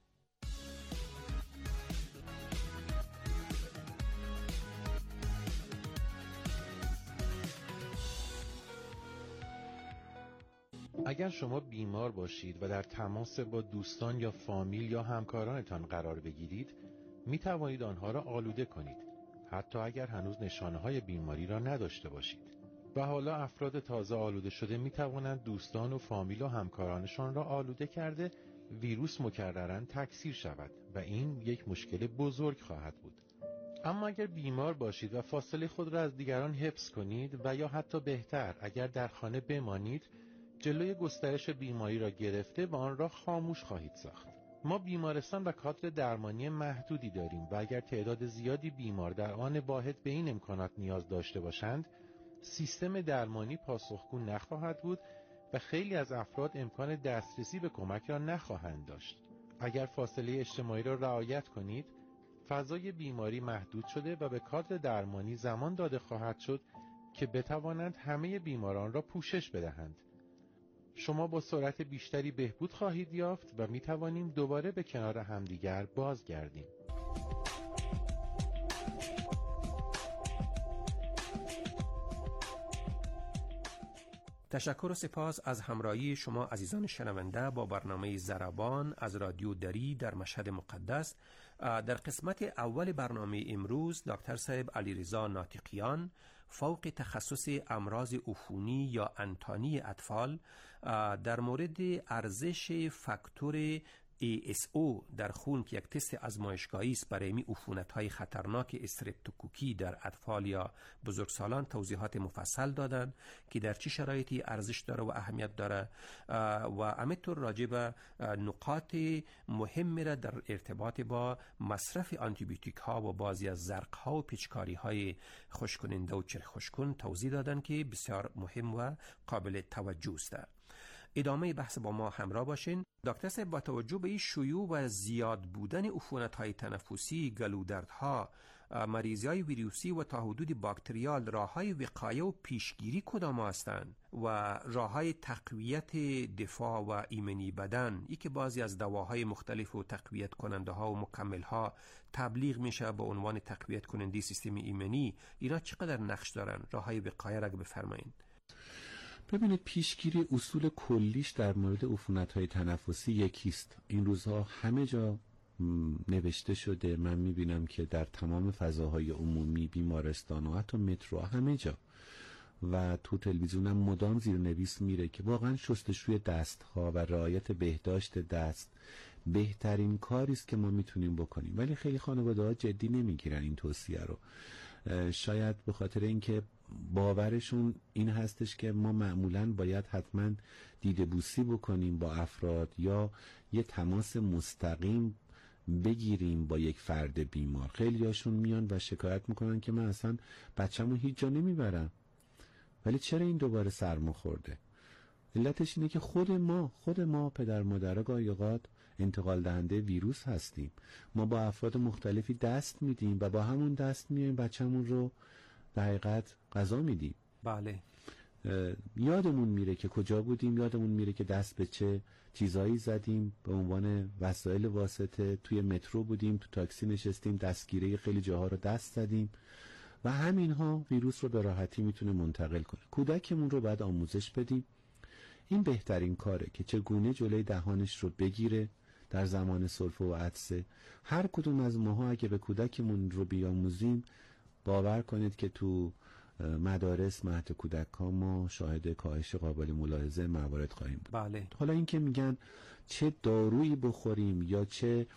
اگر شما بیمار باشید و در تماس با دوستان یا فامیل یا همکارانتان قرار بگیرید، می توانید آنها را آلوده کنید، حتی اگر هنوز نشانه‌های بیماری را نداشته باشید. و حالا افراد تازه آلوده شده می توانند دوستان و فامیل و همکارانشان را آلوده کرده ویروس مکرراً تکثیر شود و این یک مشکل بزرگ خواهد بود. اما اگر بیمار باشید و فاصله خود را از دیگران حفظ کنید و یا حتی بهتر اگر در خانه بمانید، جلوی گسترش بیماری را گرفته و آن را خاموش خواهید ساخت. ما بیمارستان و کادر درمانی محدودی داریم و اگر تعداد زیادی بیمار در آن واحد به این امکانات نیاز داشته باشند، سیستم درمانی پاسخگو نخواهد بود و خیلی از افراد امکان دسترسی به کمک را نخواهند داشت. اگر فاصله اجتماعی را رعایت کنید، فضای بیماری محدود شده و به کادر درمانی زمان داده خواهد شد که بتوانند همه بیماران را پوشش بدهند. شما با سرعت بیشتری بهبود خواهید یافت و می توانیم دوباره به کنار همدیگر بازگردیم. تشکر و سپاس از همراهی شما عزیزان شنونده با برنامه ضربان از رادیو دری در مشهد مقدس. در قسمت اول برنامه امروز دکتر صاحب علیرضا ناطقیان، فوق تخصص امراض عفونی یا انتانی اطفال، در مورد ارزش فاکتور ASO در خون که یک تست آزمایشگاهی است برای می عفونت‌های خطرناک استرپتوکوکی در اطفال یا بزرگسالان توضیحات مفصل دادن که در چه شرایطی ارزش داره و اهمیت داره و همینطور راجع به نقاط مهم را در ارتباط با مصرف آنتیبیوتیک ها و بعضی از زرق ها و پیچکاری های خشک‌کننده و چرخ خشک‌کن توضیح دادن که بسیار مهم و قابل توجه است. ادامه بحث با ما همراه باشین. دکتر صاحب، با توجه به این شیوع و زیاد بودن عفونت‌های تنفسی، گلودردها، مریضی‌های ویروسی و تا حدود باکتریال، راه‌های وقایه و پیشگیری کدام هستند و راه‌های تقویت دفاع و ایمنی بدن؟ ای که بعضی از دواهای مختلف و تقویت کننده‌ها و مکمل‌ها تبلیغ میشه به عنوان تقویت کننده سیستم ایمنی، اینا چقدر نقش دارن؟ راه‌های وقایه را بفرمایید. ببینید، پیشگیری اصول کلیش در مورد عفونت‌های تنفسی یکیست. این روزها همه جا نوشته شده، من میبینم که در تمام فضاهای عمومی، بیمارستان و حتی مترو، همه جا و تو تلویزیونم مدام زیرنویس میره که واقعا شستشوی دست‌ها و رعایت بهداشت دست بهترین کاری است که ما میتونیم بکنیم. ولی خیلی خانواده‌ها جدی نمیگیرن این توصیه رو، شاید به خاطر اینکه باورشون این هستش که ما معمولاً باید حتما دیده بوسی بکنیم با افراد یا یه تماس مستقیم بگیریم با یک فرد بیمار. خیلی هاشون میان و شکایت میکنن که من اصلا بچه‌مو هیچ جا نمیبرم. ولی چرا این دوباره سرما خورده؟ علتش اینه که خود ما پدر مادرها گاهی اوقات انتقال دهنده ویروس هستیم. ما با افراد مختلفی دست میدیم و با همون دست میایم بچه‌مون رو در حقیقت غذا میدیم. بله. یادمون میره که کجا بودیم، یادمون میره که دست به چه چیزایی زدیم، به عنوان وسایل واسطه توی مترو بودیم، تو تاکسی نشستیم، دستگیره خیلی جاها رو دست زدیم و همینها ویروس رو به راحتی میتونه منتقل کنه. کودکمون رو باید آموزش بدیم. این بهترین کاره که چگونه جلوی دهانش رو بگیره در زمان سرفه و عطسه. هر کدوم از ماها اگه به کودکمون رو بیاموزیم، باور کنید که تو مدارس مهد کودکان ما شاهد کاهش قابل ملاحظه موارد خواهیم بود. بله. حالا این که میگن چه دارویی بخوریم یا چه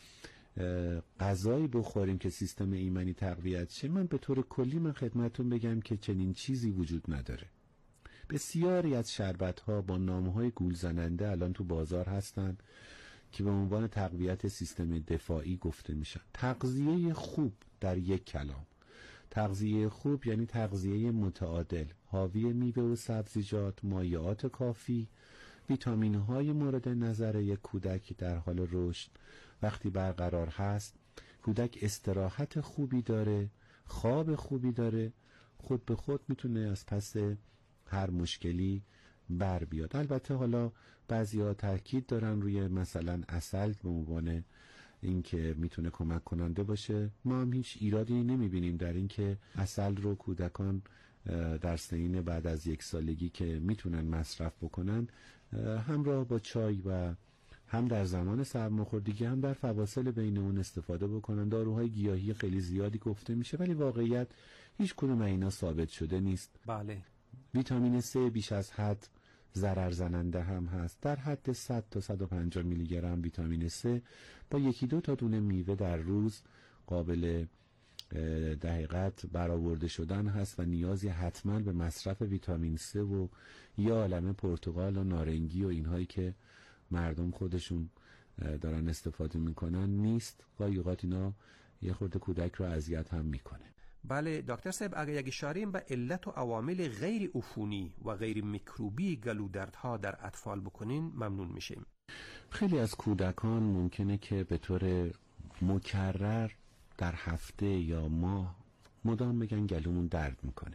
غذایی بخوریم که سیستم ایمنی تقویت شه، من به طور کلی من خدمتون بگم که چنین چیزی وجود نداره. بسیاری از شربت‌ها با نام‌های گول زننده الان تو بازار هستن که به عنوان تقویت سیستم دفاعی گفته میشن. تغذیه خوب در یک کلام، تغذیه خوب یعنی تغذیه متعادل، حاوی میوه و سبزیجات، مایعات کافی، ویتامین های مورد نظر یک کودک در حال رشد. وقتی برقرار هست، کودک استراحت خوبی داره، خواب خوبی داره، خود به خود میتونه از پس هر مشکلی بر بیاد. البته حالا بعضی‌ها تاکید دارن روی مثلا عسل به عنوان اینکه میتونه کمک کننده باشه. ما هم هیچ ایرادی نمیبینیم در اینکه عسل رو کودکان در سنین بعد از 1 سالگی که میتونن مصرف بکنن همراه با چای و هم در زمان سرماخوردگی هم در فواصل بین اون استفاده بکنن. داروهای گیاهی خیلی زیادی گفته میشه ولی واقعیت هیچ کدوم اینا ثابت شده نیست. بله. ویتامین C بیش از حد ضرر زننده هم هست. در حد 100 تا 150 میلی گرم ویتامین C با 1-2 تا دونه میوه در روز قابل دقیقت برآورده شدن هست و نیازی حتما به مصرف ویتامین C و یه عالمه پرتقال و نارنگی و اینهایی که مردم خودشون دارن استفاده میکنن نیست. گاهی اوقات اینا یه خورده کودک رو اذیت هم میکنه. بله دکتر صاحب، اگر یک اشاریم به علت و عوامل غیر عفونی و غیر میکروبی گلودردها در اطفال بکنین ممنون میشیم. خیلی از کودکان ممکنه که به طور مکرر در هفته یا ماه مدام بگن گلومون درد میکنه.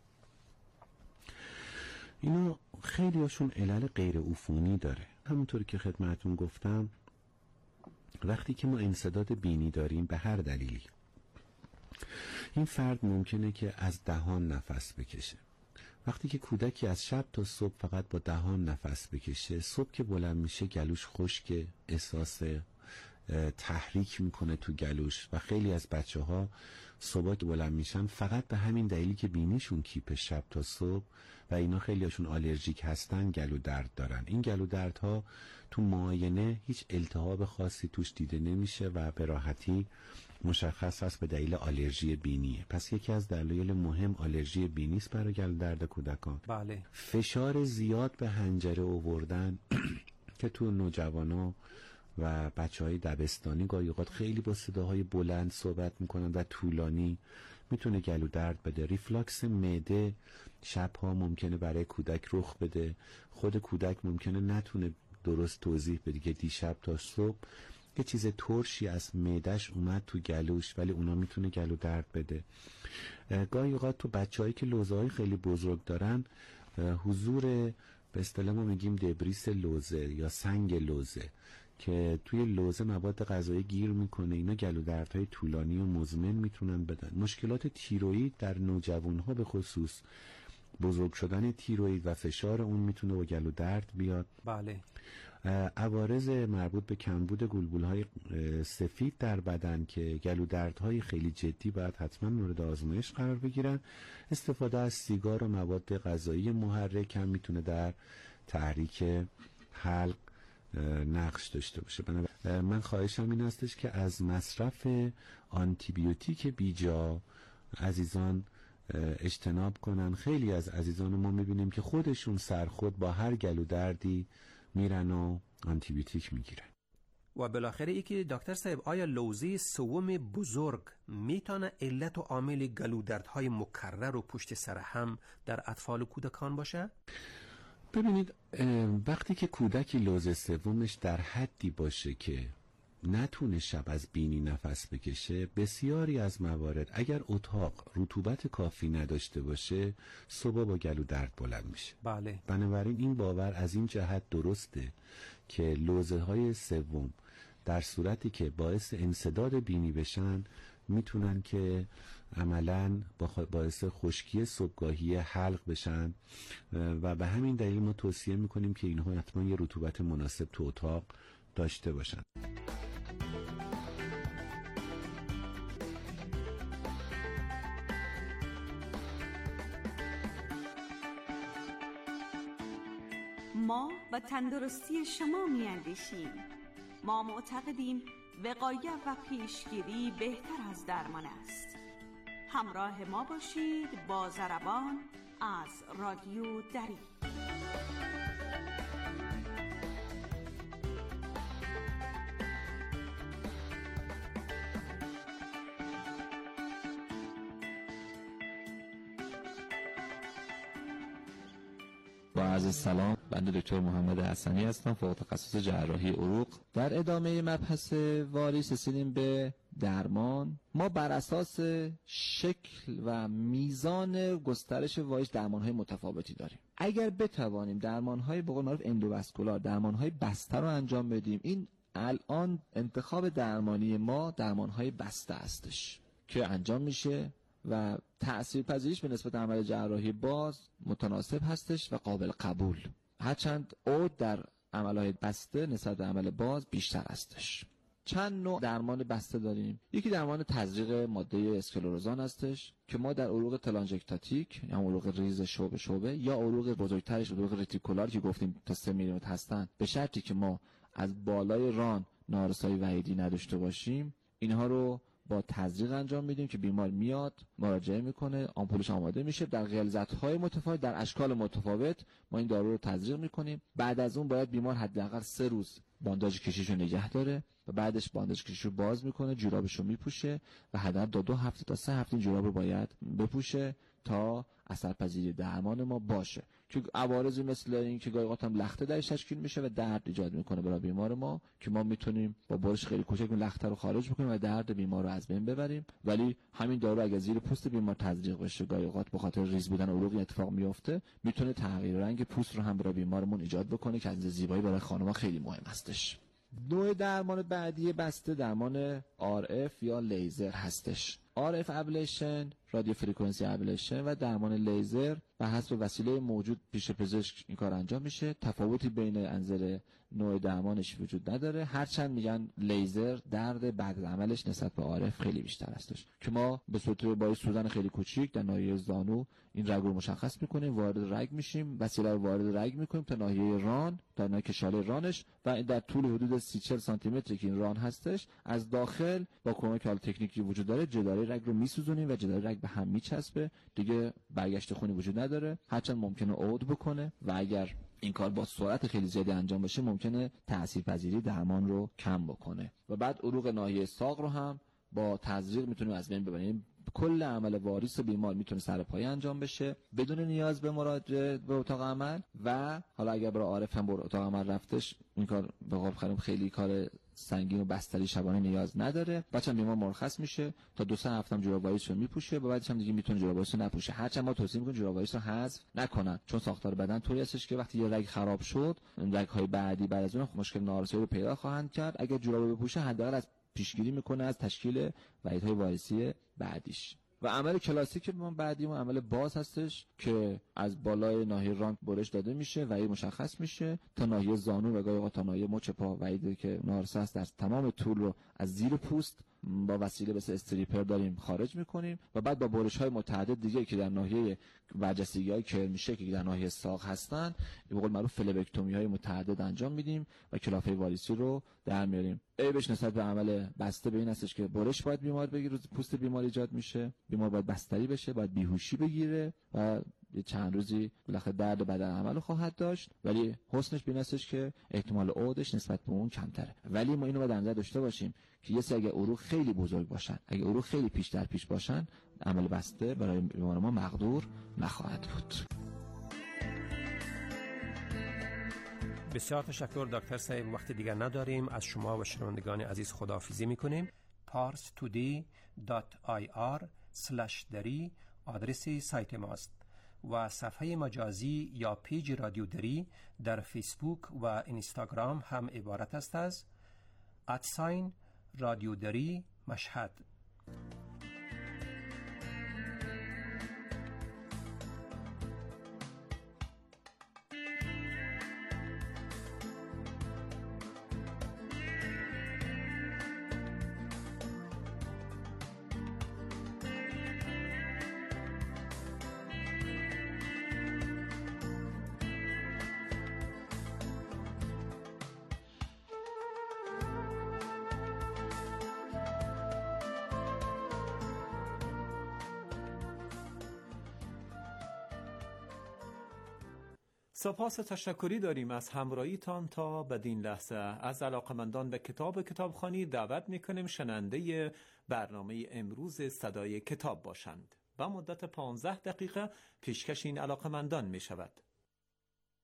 اینا خیلی هاشون علل غیر عفونی داره. همونطوری که خدمتون گفتم وقتی که ما انسداد بینی داریم به هر دلیلی، این فرد ممکنه که از دهان نفس بکشه. وقتی که کودکی از شب تا صبح فقط با دهان نفس بکشه، صبح که بلند میشه گلوش خشک، احساس تحریک میکنه تو گلوش و خیلی از بچه‌ها صبح که بلند میشن فقط به همین دلیلی که بینیشون کیپ شب تا صبح و اینا خیلی هاشون آلرژیک هستن گلو درد دارن. این گلو دردها تو معاینه هیچ التهاب خاصی توش دیده نمیشه و به راحتی مشخص است به دلیل آلرژی بینیه. پس یکی از دلایل مهم آلرژی بینی است برای گلو درد کودکان. بله. فشار زیاد به حنجره آوردن که تو نوجوانا و بچه‌های دبستانی گاهی اوقات خیلی با صداهای بلند صحبت میکنن و طولانی میتونه گلو درد بده. ریفلاکس معده شبها ممکنه برای کودک رخ بده. خود کودک ممکنه نتونه درست توضیح بده که دیشب تا صبح یه چیز ترشی از معده‌اش اومد تو گلوش، ولی اونا میتونه گلو درد بده. گاهی اوقات تو بچه‌هایی که لوزه‌های خیلی بزرگ دارن حضور به اصطلاح ما میگیم دبریس لوزه یا سنگ لوزه که توی لوزه مواد غذایی گیر میکنه، اینا گلو دردهای طولانی و مزمن میتونن بدن. مشکلات تیروئید در نوجوانها به خصوص، بزرگ شدن تیروئید و فشار اون میتونه با گلو درد بیاد. بله. عوارض مربوط به کمبود گلبولهای سفید در بدن که گلو دردهای خیلی جدی باید حتما مورد آزمایش قرار بگیرن. استفاده از سیگار و مواد غذایی محرک هم میتونه در تحریک حلق نقش داشته باشه. من خواهشم این هستش که از مصرف آنتیبیوتیک بیجا عزیزان اجتناب کنن. خیلی از عزیزان ما میبینیم که خودشون سرخود با هر گلو دردی میرن و آنتیبیوتیک میگیرن. و بالاخره یکی دکتر صاحب، آیا لوزه سوم بزرگ میتونه علت و عامل گلودردهای مکرر و پشت سر هم در اطفال و کودکان باشه؟ ببینید وقتی که کودکی لوزه سومش در حدی باشه که نتونه شب از بینی نفس بکشه، بسیاری از موارد اگر اتاق رطوبت کافی نداشته باشه صبح با گلو درد بلند میشه. بله. بنابراین این باور از این جهت درسته که لوزه های سوم در صورتی که باعث انسداد بینی بشن میتونن که عملاً باعث خشکی صبحگاهی حلق بشن و به همین دلیل ما توصیه میکنیم که اینها حتما یه رطوبت مناسب تو اتاق داشته باشن. ما و تندرستی شما می‌اندیشیم. ما معتقدیم وقایت و پیشگیری بهتر از درمان است. همراه ما باشید با ضربان از رادیو دری. با عرض سلام، بنده دکتر محمد حسنی هستم، فوق تخصص جراحی عروق. در ادامه مبحث واریس رسیدیم به درمان. ما بر اساس شکل و میزان گسترش واریس درمان‌های متفاوتی داریم. اگر بتوانیم درمان‌های به قول معروف اندوواسکولار، درمان‌های بسته رو انجام بدیم، این الان انتخاب درمانی ما درمان‌های بسته هستش که انجام میشه و تأثیرپذیریش به نسبت عمل جراحی باز متناسب هستش و قابل قبول، هرچند عود در عملهای بسته نسبت به عمل باز بیشتر هستش. چند نوع درمان بسته داریم. یکی درمان تزریق ماده اسکلروزان هستش که ما در عروق تلانژکتاتیک یا عروق ریز شعبه یا عروق بزرگترش عروق ریتیکولار که گفتیم تا 3 میلیمتر هستن، به شرطی که ما از بالای ران نارسایی وحیدی نداشته باشیم، اینها رو با تزریق انجام میدیم که بیمار میاد مراجعه میکنه، آمپولش آماده میشه، در غلظت‌های متفاوت در اشکال متفاوت ما این دارو رو تزریق میکنیم. بعد از اون باید بیمار حداقل 3 روز بانداژ کشیشو نگه داره و بعدش بانداژ کشیشو باز میکنه، جورابشو میپوشه و حداقل 2 هفته تا 3 هفته این جوراب رو باید بپوشه تا اثرپذیری درمان ما باشه. که عوارضی مثل این که گاهی اوقات هم لخته درش تشکیل میشه و درد ایجاد میکنه برای بیمار ما که ما میتونیم با برش خیلی کوچک اون لخته رو خارج بکنیم و درد بیمار رو از بین ببریم. ولی همین دارو اگه زیر پوست بیمار تزریق بشه، گاهی اوقات به خاطر ریز بودن عروق اتفاق میفته، میتونه تغییر رنگ پوست رو هم برای بیمارمون ایجاد بکنه که از زیبایی برای خانم‌ها خیلی مهم هستش. نوع درمان بعدی بسته درمان RF یا لیزر هستش. RF ابلیشن، رادیو فرکانسی ابلیشن و درمان لیزر و حسب وسیله موجود پیش پزشک این کار انجام میشه. تفاوتی بین انظر نوع درمانش وجود نداره، هرچند میگن لیزر درد بعد از عملش نسبت به RF خیلی بیشتر هستش که ما به صورت با سوزن خیلی کوچیک در ناحیه زانو این رگ رو مشخص میکنیم، وارد رگ میشیم، وسیله رو وارد رگ میکنیم تا ناحیه ران، تا ناحیه کشاله رانش و در طول حدود 30-40 سانتی متری که این ران هستش از داخل با کمک حال تکنیکی وجود داره جداره رگ رو میسوزونیم و جداره رگ به هم میچسبه، دیگه برگشت خونی وجود نداره، هرچند ممکنه عود بکنه و اگر این کار با سرعت خیلی زیادی انجام بشه ممکنه تاثیرپذیری درمان رو کم بکنه. و بعد عروق ناحیه ساق رو هم با تزریق میتونیم از بین ببریم. کل عمل واریس بیمار میتونه سر پای انجام بشه بدون نیاز به مراجعه به اتاق عمل و حالا اگر برای عارف هم به اتاق عمل رفتش این کار به قول خیلی خیلی کار سنگین و بستری شبانه نیاز نداره. بچه‌م بیمار مرخص میشه تا 2-3 هفته هم جوراب واریس رو میپوشه، بعدش هم دیگه میتونه جوراب واریس رو نپوشه. هرچند ما توصیه میکنیم جوراب واریس رو حذف نکنن، چون ساختار بدن طوری هستش که وقتی یه رگ خراب شد، رگ‌های بعدی بعد از اون مشکل نارسایی رو پیدا خواهند کرد. اگر جوراب رو بپوشه حداقل از پیشگیری میکنه از تشکیل وحیدهای واریسی بعدیش. و عمل کلاسیک ما بعدی ما عمل باز هستش که از بالای ناحیه ران برش داده میشه و این مشخص میشه تا ناحیه زانو و گاهی اوقات تا ناحیه مچ پا و ایده که نارسا است در تمام طول رو از زیر پوست با وسیله مثل استریپر داریم خارج میکنیم و بعد با برش‌های متعدد دیگه که در ناحیه برجستگی‌های کرمیشه که در ناحیه ساق هستن به قول معروف فلبکتومی‌های متعدد انجام میدیم و کلافه واریسی رو در میاریم. عیبش نسبت به عمل بسته به این هستش که برش باید بیمار بگیره، پوست بیمار ایجاد میشه، بیمار باید بستری بشه، باید بیهوشی بگیره و یه چند روزی بالاخره درد بدن عمل خواهد داشت، ولی حسنش بین هستش که احتمال عودش نسبت به اون کمتره. ولی ما اینو باید در نظر داشته باشیم که یه اگه عروق خیلی بزرگ باشن، اگه عروق خیلی پیش باشن، عمل بسته برای بیمار ما مقدور نخواهد بود. بسیار تشکر دکتر صاحب. وقت دیگر نداریم، از شما و شنوندگان عزیز خداحافظی میکنیم. parstoday.ir/dari آدرس سایت ماست و صفحه مجازی یا پیج رادیو دری در فیسبوک و اینستاگرام هم عبارت است از رادیو دری مشهد. سپاس تشکری داریم از همراهیتان تا بدین لحظه. از علاقمندان به کتابخوانی دعوت میکنیم شنونده برنامه امروز صدای کتاب باشند و مدت 15 دقیقه پیشکش این علاقمندان می شود.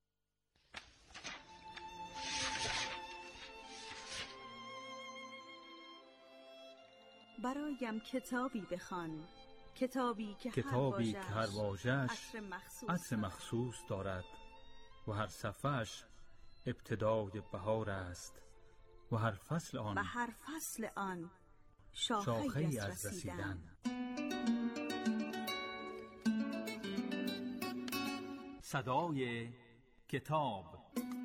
برایم کتابی بخوان، کتابی که هر واژه‌اش عطر مخصوص دارد و هر صفحه‌اش ابتدای بهار است و هر فصل آن شاخه‌ای از رسیدن. صدای کتاب.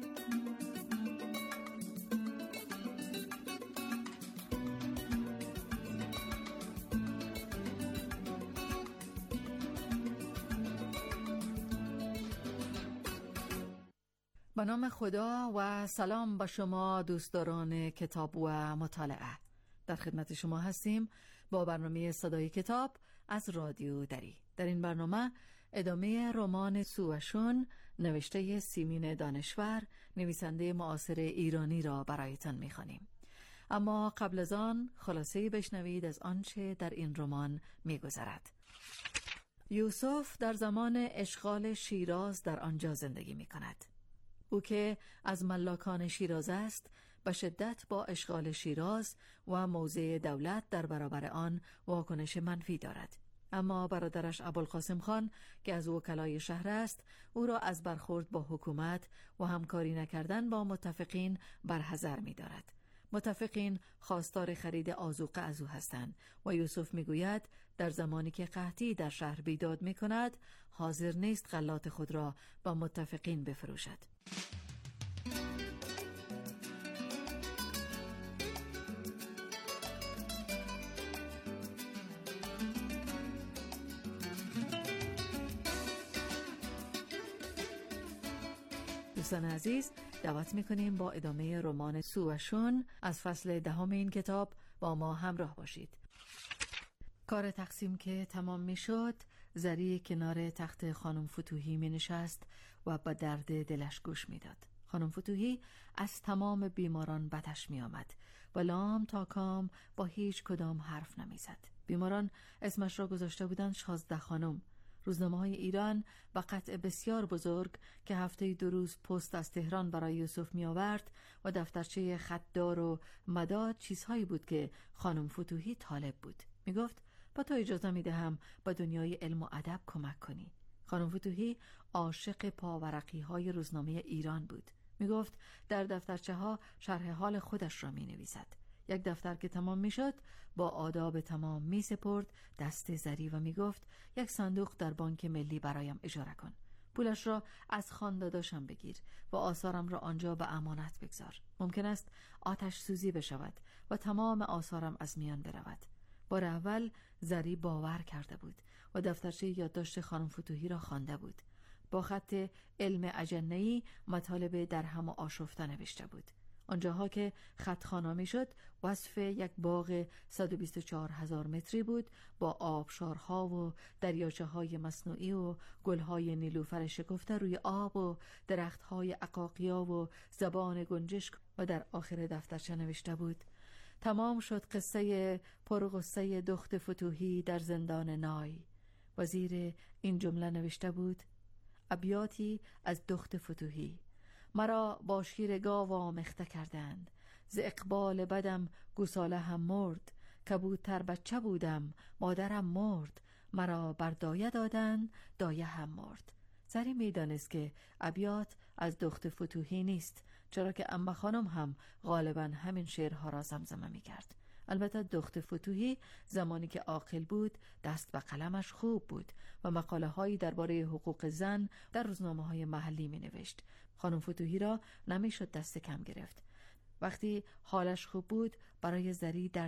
به نام خدا و سلام به شما دوستداران کتاب و مطالعه. در خدمت شما هستیم با برنامه صدای کتاب از رادیو دری. در این برنامه ادامه رمان سوشون نوشته سیمین دانشور، نویسنده معاصر ایرانی را برایتان می‌خوانیم. اما قبل از آن خلاصه بشنوید از آنچه در این رمان می‌گذرد. یوسف در زمان اشغال شیراز در آنجا زندگی می‌کند. او که از ملاکان شیراز است به شدت با اشغال شیراز و موضع دولت در برابر آن واکنش منفی دارد. اما برادرش ابوالقاسم خان که از وکلای شهر است او را از برخورد با حکومت و همکاری نکردن با متفقین برحذر می دارد. متفقین خواستار خرید آذوقه از او هستند و یوسف می گوید در زمانی که قحطی در شهر بیداد می کند حاضر نیست غلات خود را با متفقین بفروشد. دوستان عزیز، دعوت میکنیم با ادامه رمان سوشون از فصل 10 این کتاب با ما همراه باشید. کار تقسیم که تمام میشد، زری کنار تخت خانم فتوحی می نشست و با درد دلش گوش میداد. خانم فتوحی از تمام بیماران بدش می آمد و لام تا کام با هیچ کدام حرف نمی زد. بیماران اسمش را گذاشته بودند شازده خانم. روزنامه‌های ایران با قطع بسیار بزرگ که هفته‌ای 2 روز پست از تهران برای یوسف می آورد و دفترچه خطدار و مداد چیزهایی بود که خانم فتوحی طالب بود. می گفت با تو اجازه می دهم با دنیای علم و ادب کمک کنی. خانم فتوحی عاشق پاورقی های روزنامه ایران بود. می گفت در دفترچه ها شرح حال خودش را می نویسد. یک دفتر که تمام می شد با آداب تمام می سپرد دست زری و می گفت یک صندوق در بانک ملی برایم اجاره کن. پولش را از خانداداشم بگیر و آثارم را آنجا به امانت بگذار. ممکن است آتش سوزی بشود و تمام آثارم از میان برود. بار اول زری باور کرده بود و دفترچه یادداشت خانم فتوحی را خوانده بود. با خط علم اجنه‌ای مطالب درهم و آشفته نوشته بود. آنجاها که خط خوانامی شد وصف یک باغ 124,000 متری بود با آبشارها و دریاچه‌های مصنوعی و گل‌های نیلوفر شکفته روی آب و درخت‌های عقاقیا و زبان گنجشک و در آخر دفترچه نوشته بود تمام شد قصه پرغصه دخت فتوحی در زندان نای. و زیر این جمله نوشته بود ابیاتی از دخت فتوحی. مرا با شیر گاو آمیخته کردند، ز اقبال بدم گوساله هم مرد، کبوتر بچه بودم مادرم مرد، مرا بر دایه دادند دایه هم مرد. زری میدانست که ابیات از دخت فتوحی نیست، چرا که عمه خانم هم غالباً همین شعرها را زمزمه می‌کرد. البته دخت فتوحی زمانی که عاقل بود دست به قلمش خوب بود و مقاله هایی درباره حقوق زن در روزنامه‌های محلی می‌نوشت. خانم فتوحی را نمیشد دست کم گرفت. وقتی حالش خوب بود برای زری در